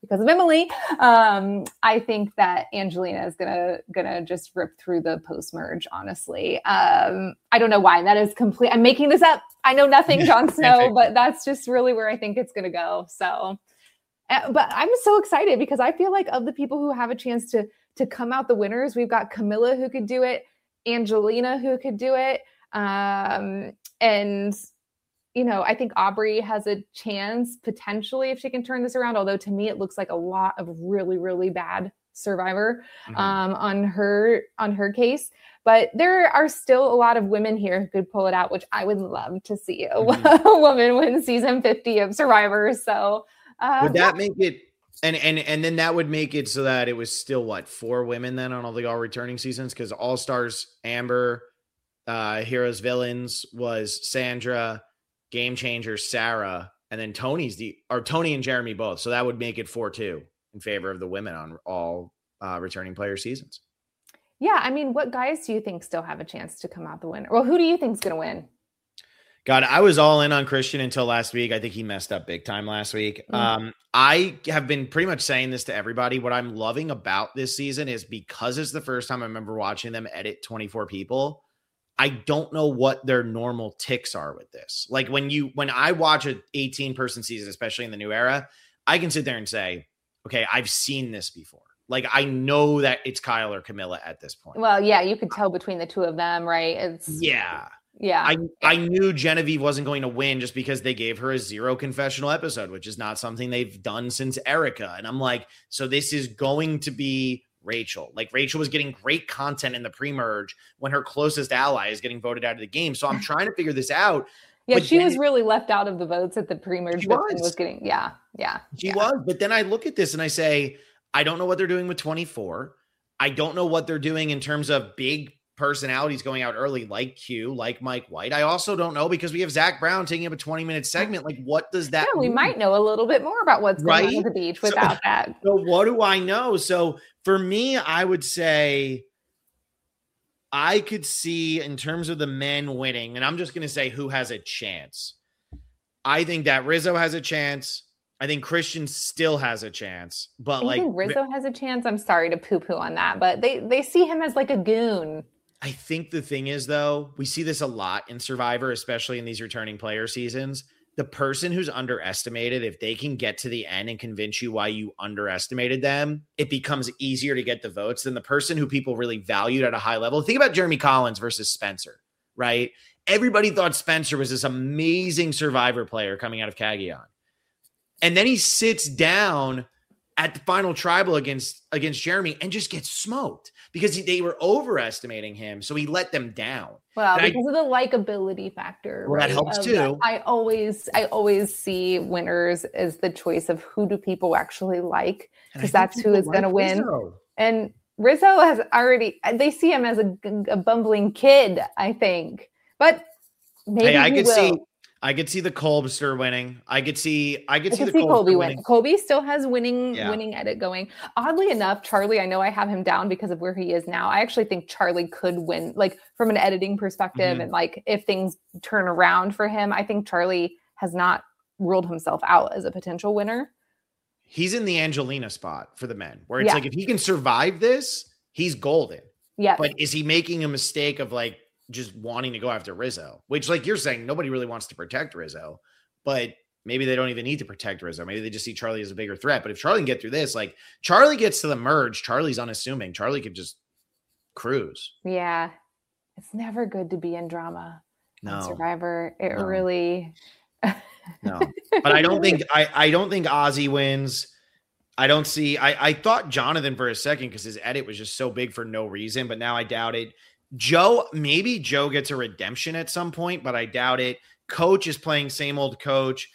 I think that Angelina is gonna just rip through the post-merge, honestly. I don't know why. That is complete. I'm making this up. I know nothing, Jon Snow, but that's just really where I think it's gonna go. So, but I'm so excited, because I feel like of the people who have a chance to come out the winners, we've got Camilla who could do it, Angelina who could do it, and I think Aubrey has a chance potentially if she can turn this around. Although to me, it looks like a lot of really, really bad Survivor on her case. But there are still a lot of women here who could pull it out, which I would love to see a woman win season 50 of Survivor. So would that make it? And then that would make it so that it was still 4 women then on all the all returning seasons, because All Stars Amber, Heroes Villains was Sandra, Game Changers Sarah, and then Tony and Jeremy both. So that would make it 4-2 in favor of the women on all returning player seasons. Yeah, I mean, what guys do you think still have a chance to come out the winner? Well, who do you think is going to win? God, I was all in on Christian until last week. I think he messed up big time last week. I have been pretty much saying this to everybody. What I'm loving about this season is, because it's the first time I remember watching them edit 24 people, I don't know what their normal ticks are with this. Like when I watch an 18-person season, especially in the new era, I can sit there and say, okay, I've seen this before. Like, I know that it's Kyle or Camilla at this point. Well, yeah, you could tell between the two of them, right? Yeah. I knew Genevieve wasn't going to win just because they gave her a 0 confessional episode, which is not something they've done since Erica. And I'm like, so this is going to be Rachel. Like, Rachel was getting great content in the pre-merge when her closest ally is getting voted out of the game. So I'm trying to figure this out. Yeah, she was really left out of the votes at the pre-merge. She was. She was. But then I look at this and I say, I don't know what they're doing with 24. I don't know what they're doing in terms of big personalities going out early, like Q, like Mike White. I also don't know, because we have Zach Brown taking up a 20-minute segment. Like, what does that mean? We might know a little bit more about what's going on at the beach without that. So what do I know? So for me, I would say I could see, in terms of the men winning, and I'm just going to say who has a chance. I think that Rizzo has a chance. I think Christian still has a chance, but I think Rizzo has a chance. I'm sorry to poo-poo on that, but they see him as like a goon. I think the thing is, though, we see this a lot in Survivor, especially in these returning player seasons. The person who's underestimated, if they can get to the end and convince you why you underestimated them, it becomes easier to get the votes than the person who people really valued at a high level. Think about Jeremy Collins versus Spencer, right? Everybody thought Spencer was this amazing Survivor player coming out of Cagayan. And then he sits down at the final tribal against Jeremy and just gets smoked because they were overestimating him. So he let them down. Well, because of the likability factor. Well, right? That helps too. I always see winners as the choice of who do people actually like, because that's who is going to win. Rizzo. And Rizzo has already, they see him as a bumbling kid, I think. But maybe I I could see the Colbster winning. I could see the Colby Colbster winning. Colby still has winning edit going. Oddly enough, Charlie, I know I have him down because of where he is now. I actually think Charlie could win, like from an editing perspective, and like if things turn around for him, I think Charlie has not ruled himself out as a potential winner. He's in the Angelina spot for the men, where it's like if he can survive this, he's golden. Yeah. But is he making a mistake of like just wanting to go after Rizzo, which like you're saying, nobody really wants to protect Rizzo, but maybe they don't even need to protect Rizzo. Maybe they just see Charlie as a bigger threat. But if Charlie can get through this, like Charlie gets to the merge, Charlie's unassuming. Charlie could just cruise. Yeah. It's never good to be in drama. No. Survivor. It really. No. But I don't think Ozzy wins. I don't see. I thought Jonathan for a second because his edit was just so big for no reason, but now I doubt it. Maybe Joe gets a redemption at some point, but I doubt it. Coach is playing same old coach.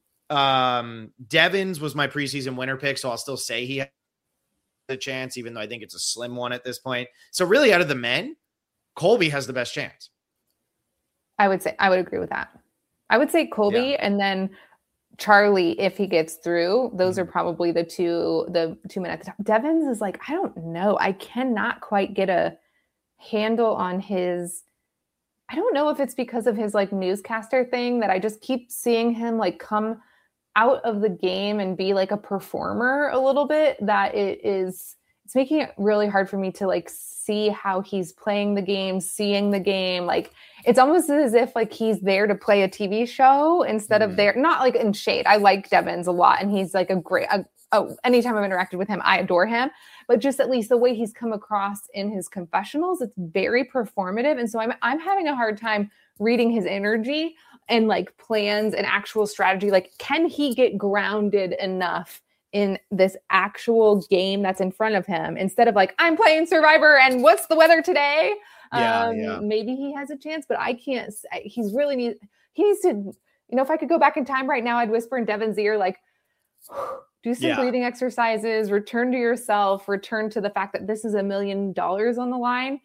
Devins was my preseason winner pick, so I'll still say he has a chance, even though I think it's a slim one at this point. So really, out of the men, Colby has the best chance. I would agree with that. I would say Colby and then Charlie, if he gets through. Those are probably the two men at the top. Devins is like, I don't know. I cannot quite get a handle on his. I don't know if it's because of his like newscaster thing that I just keep seeing him like come out of the game and be like a performer a little bit, that it's making it really hard for me to like see how he's playing the game, seeing the game. Like it's almost as if like he's there to play a TV show instead of there, not like in shade. I like Devins a lot and he's like a great, anytime I've interacted with him, I adore him, but just at least the way he's come across in his confessionals, it's very performative. And so I'm having a hard time reading his energy and like plans and actual strategy. Like, can he get grounded enough in this actual game that's in front of him instead of like, I'm playing Survivor and what's the weather today? Maybe he has a chance, but I can't. He needs to, if I could go back in time right now, I'd whisper in Devin's ear, like, do some breathing exercises, return to yourself, return to the fact that this is $1 million on the line.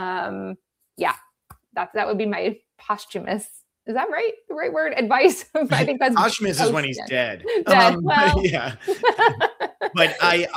That would be my posthumous. Is that right? The right word? Advice? I think that's posthumous is when he's dead. Yeah. But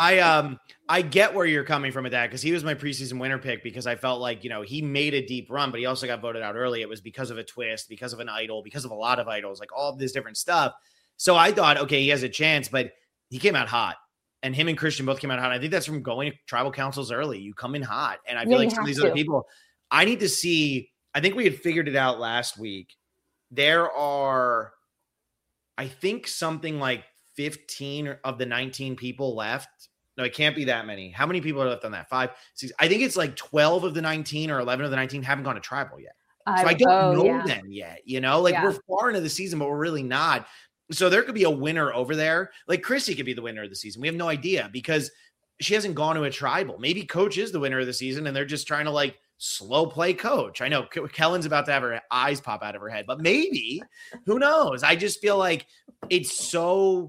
I get where you're coming from with that, because he was my preseason winner pick, because I felt like, he made a deep run, but he also got voted out early. It was because of a twist, because of an idol, because of a lot of idols, like all of this different stuff. So I thought, okay, he has a chance, but he came out hot, and him and Christian both came out hot. I think that's from going to tribal councils early. You come in hot. And I feel like some of these other people, I need to see, I think we had figured it out last week. There are, I think, something like 15 of the 19 people left. No, it can't be that many. How many people are left on that? 5, 6. I think it's like 12 of the 19 or 11 of the 19 haven't gone to tribal yet. So I don't know them yet, we're far into the season, but we're really not. So there could be a winner over there. Like Chrissy could be the winner of the season. We have no idea because she hasn't gone to a tribal. Maybe Coach is the winner of the season and they're just trying to like slow play Coach. I know Kellen's about to have her eyes pop out of her head, but maybe, who knows? I just feel like it's so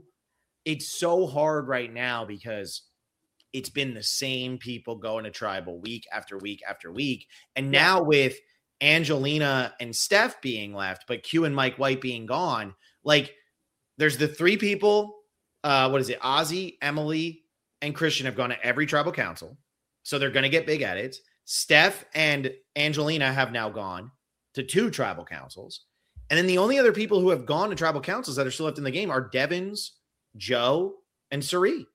hard right now because it's been the same people going to tribal week after week after week. And now with Angelina and Steph being left, but Q and Mike White being gone, like there's the 3 people, Ozzy, Emily, and Christian have gone to every tribal council. So they're going to get big edits. Steph and Angelina have now gone to 2 tribal councils. And then the only other people who have gone to tribal councils that are still left in the game are Devins, Joe, and Sari.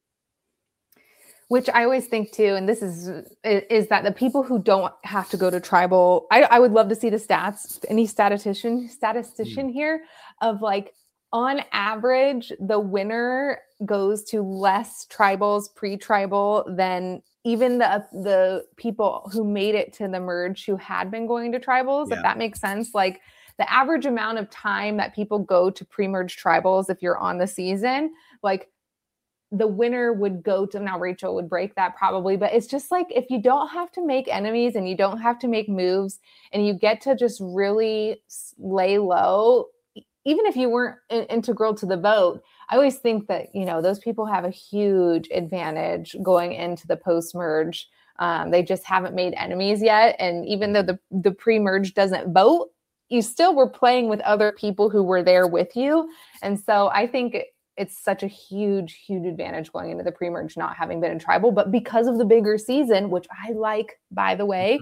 Which I always think too, and this is that the people who don't have to go to tribal, I would love to see the stats, any statistician here of like, on average, the winner goes to less tribals pre-tribal than even the people who made it to the merge who had been going to tribals, if that makes sense. Like the average amount of time that people go to pre-merge tribals, if you're on the season, like the winner would go to, now Rachel would break that probably, but it's just like, if you don't have to make enemies and you don't have to make moves and you get to just really lay low, even if you weren't integral to the vote, I always think that, those people have a huge advantage going into the post-merge. They just haven't made enemies yet. And even though the pre-merge doesn't vote, you still were playing with other people who were there with you. And so I think it's such a huge, huge advantage going into the pre-merge, not having been in tribal, but because of the bigger season, which I like, by the way,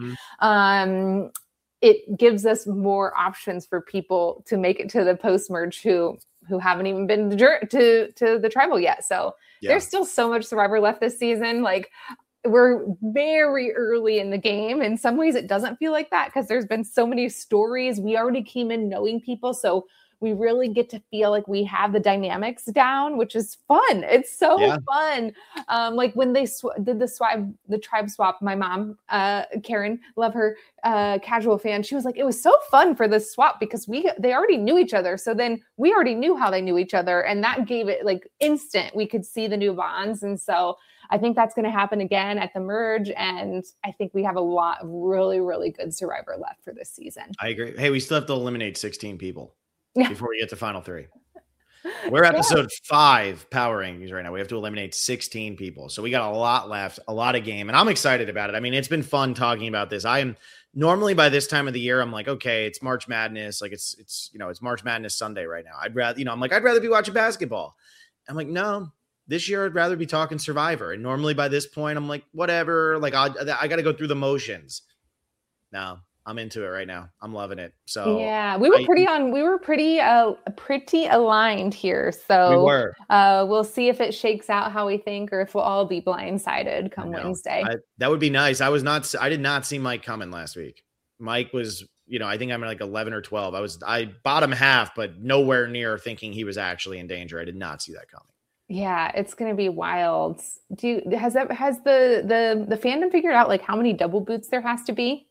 it gives us more options for people to make it to the post-merge who haven't even been to the tribal yet. So there's still so much Survivor left this season. Like, we're very early in the game. In some ways it doesn't feel like that because there's been so many stories. We already came in knowing people. So we really get to feel like we have the dynamics down, which is fun. It's so fun. Like when they did the tribe swap, my mom, Karen, love her, casual fan. She was like, it was so fun for this swap because they already knew each other. So then we already knew how they knew each other. And that gave it like instant. We could see the new bonds. And so I think that's going to happen again at the merge. And I think we have a lot of really, really good Survivor left for this season. I agree. Hey, we still have to eliminate 16 people before we get to final 3. We're episode 5 power rankings right now. We have to eliminate 16 people. So we got a lot left, a lot of game, and I'm excited about it. I mean, it's been fun talking about this. I am normally by this time of the year, I'm like, okay, it's March Madness. Like it's March Madness Sunday right now. I'd rather be watching basketball. I'm like, no, this year I'd rather be talking Survivor. And normally by this point, I'm like, whatever. Like I got to go through the motions. No, I'm into it right now. I'm loving it. So yeah, we were pretty aligned here. So we were. We'll see if it shakes out how we think, or if we'll all be blindsided come Wednesday. That would be nice. I did not see Mike coming last week. Mike was, I think I'm like 11 or 12. I bottom half, but nowhere near thinking he was actually in danger. I did not see that coming. Yeah, it's going to be wild. Has the fandom figured out like how many double boots there has to be?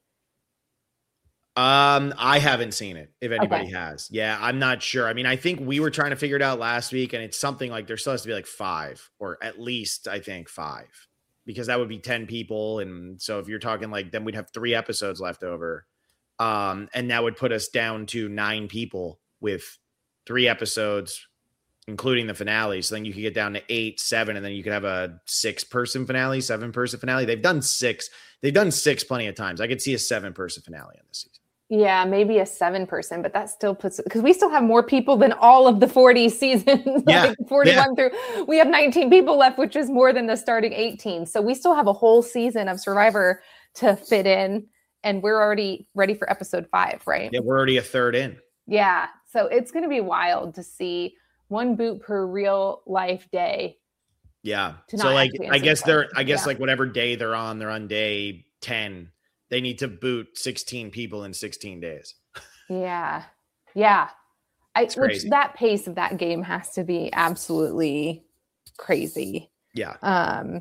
I haven't seen it. If anybody has, I'm not sure. I mean, I think we were trying to figure it out last week, and it's something like there still has to be like 5, or at least I think 5, because that would be 10 people. And so if you're talking like, then we'd have 3 episodes left over. And that would put us down to 9 people with 3 episodes, including the finale. So then you could get down to 8, 7, and then you could have a 6-person finale, 7-person finale. They've done 6 plenty of times. I could see a 7-person finale in this season. Yeah, maybe a 7-person, but that still puts, because we still have more people than all of the 40 seasons, like 41 through. We have 19 people left, which is more than the starting 18. So we still have a whole season of Survivor to fit in, and we're already ready for episode 5, right? Yeah, we're already a third in. Yeah, so it's going to be wild to see 1 boot per real life day. Yeah. So like, I guess like whatever day they're on day 10. They need to boot 16 people in 16 days. Yeah. Yeah. Which that pace of that game has to be absolutely crazy. Yeah.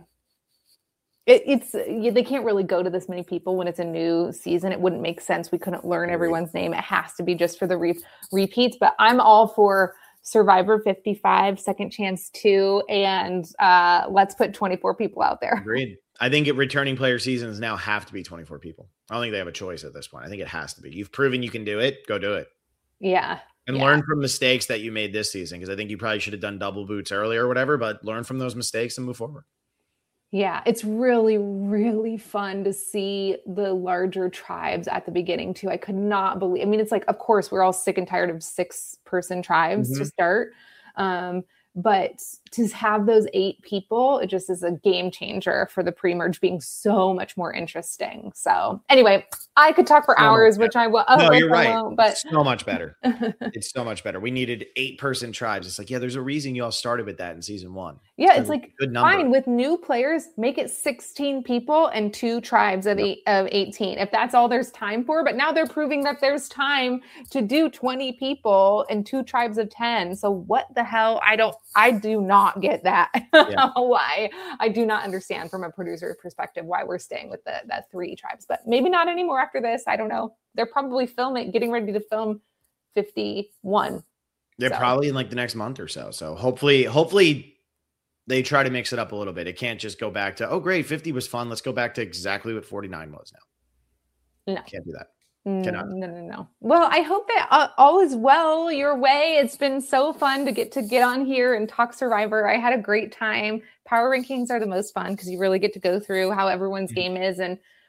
They can't really go to this many people when it's a new season. It wouldn't make sense. We couldn't learn everyone's name. It has to be just for the repeats, but I'm all for Survivor 55, Second Chance 2, and let's put 24 people out there. Agreed. I think returning player seasons now have to be 24 people. I don't think they have a choice at this point. I think it has to be. You've proven you can do it. Go do it. Yeah. And learn from mistakes that you made this season, because I think you probably should have done double boots earlier or whatever, but learn from those mistakes and move forward. Yeah, it's really, really fun to see the larger tribes at the beginning too. I could not believe, it's like, of course, we're all sick and tired of 6-person tribes to start. But to have those 8 people, it just is a game changer for the pre-merge being so much more interesting. So anyway, I could talk for hours, which I will. No, you're right. But so much better. It's so much better. We needed 8-person tribes. It's like, there's a reason you all started with that in season 1. Yeah, it's like, fine, with new players, make it 16 people and 2 tribes of 18, if that's all there's time for. But now they're proving that there's time to do 20 people and 2 tribes of 10. So what the hell? I do not get that. Why? I do not understand from a producer perspective why we're staying with that 3 tribes, but maybe not anymore after this. I don't know. They're probably getting ready to film 51. They're probably in like the next month or so. So hopefully they try to mix it up a little bit. It can't just go back to, oh great, 50 was fun. Let's go back to exactly what 49 was now. No. Can't do that. No. Well, I hope that all is well your way. It's been so fun to get on here and talk Survivor. I had a great time. Power rankings are the most fun because you really get to go through how everyone's game is. And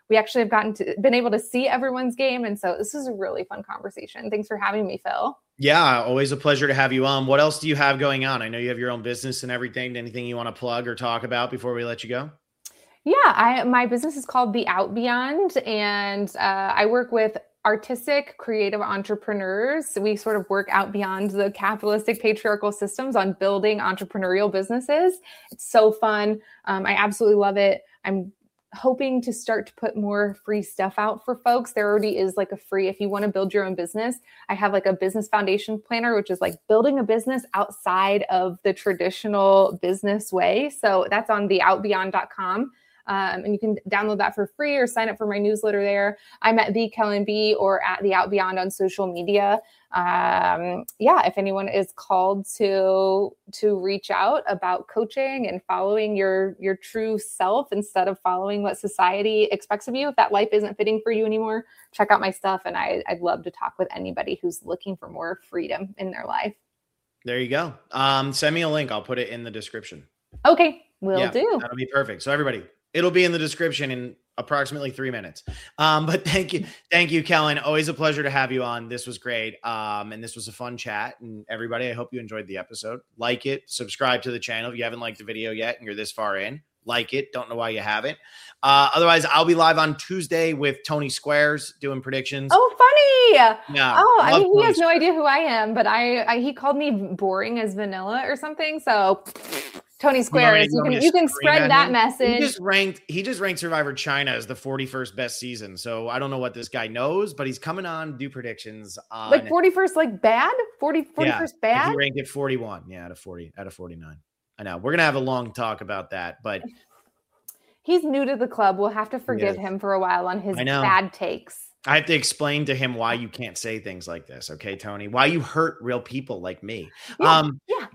we actually have been able to see everyone's game. And so this is a really fun conversation. Thanks for having me, Phil. Yeah, always a pleasure to have you on. What else do you have going on? I know you have your own business and everything. Anything you want to plug or talk about before we let you go? Yeah, my business is called The Out Beyond, and I work with artistic, creative entrepreneurs. We sort of work out beyond the capitalistic patriarchal systems on building entrepreneurial businesses. It's so fun. I absolutely love it. I'm hoping to start to put more free stuff out for folks. There already is like a free, if you want to build your own business, I have like a business foundation planner, which is like building a business outside of the traditional business way. So that's on theoutbeyond.com. And you can download that for free or sign up for my newsletter there. I'm at the Kellen B or at the Out Beyond on social media. If anyone is called to reach out about coaching and following your true self instead of following what society expects of you, if that life isn't fitting for you anymore, check out my stuff. And I'd love to talk with anybody who's looking for more freedom in their life. There you go. Send me a link. I'll put it in the description. Okay, will do. That'll be perfect. So everybody, it'll be in the description in approximately 3 minutes. But thank you, Kellen. Always a pleasure to have you on. This was great. And this was a fun chat. And everybody, I hope you enjoyed the episode. Like it, subscribe to the channel. If you haven't liked the video yet and you're this far in, like it. Don't know why you haven't. Otherwise, I'll be live on Tuesday with Tony Squares doing predictions. Oh, funny. Yeah. Oh, I mean, he has no idea who I am, but he called me boring as vanilla or something. So Tony Squares, you can spread that message. He just ranked Survivor China as the 41st best season. So I don't know what this guy knows, but he's coming on to do predictions on like 41st, like bad 41st bad. He ranked it 41. Yeah, out of 49. I know we're going to have a long talk about that, but he's new to the club. We'll have to forgive him for a while on his bad takes. I have to explain to him why you can't say things like this. Okay, Tony, why you hurt real people like me. But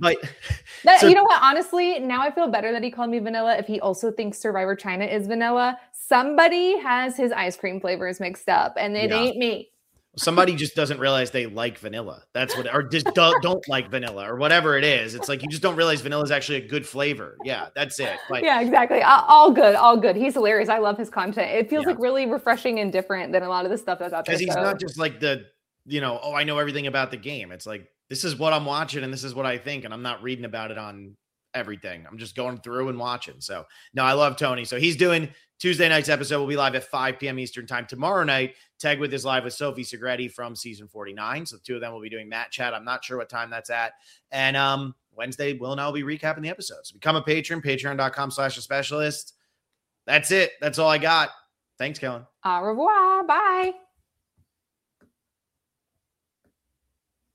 you know what? Honestly, now I feel better that he called me vanilla. If he also thinks Survivor China is vanilla, somebody has his ice cream flavors mixed up and it ain't me. Somebody just doesn't realize they like vanilla. That's what, or just don't like vanilla or whatever it is. It's like, you just don't realize vanilla is actually a good flavor. Yeah, that's it. Like, yeah, exactly. All good. He's hilarious. I love his content. It feels like really refreshing and different than a lot of the stuff that's out there. Because he's not just like I know everything about the game. It's like, this is what I'm watching and this is what I think. And I'm not reading about it on everything. I'm just going through and watching. So no, I love Tony. So he's doing Tuesday night's episode. Will be live at 5 p.m. Eastern time. Tomorrow night, Tag With is live with Sophie Segretti from season 49. So the two of them will be doing Matt Chat. I'm not sure what time that's at. And Wednesday, Will and I will be recapping the episodes. So become a patron, patreon.com/thespecialist. That's it. That's all I got. Thanks, Kellen. Au revoir. Bye.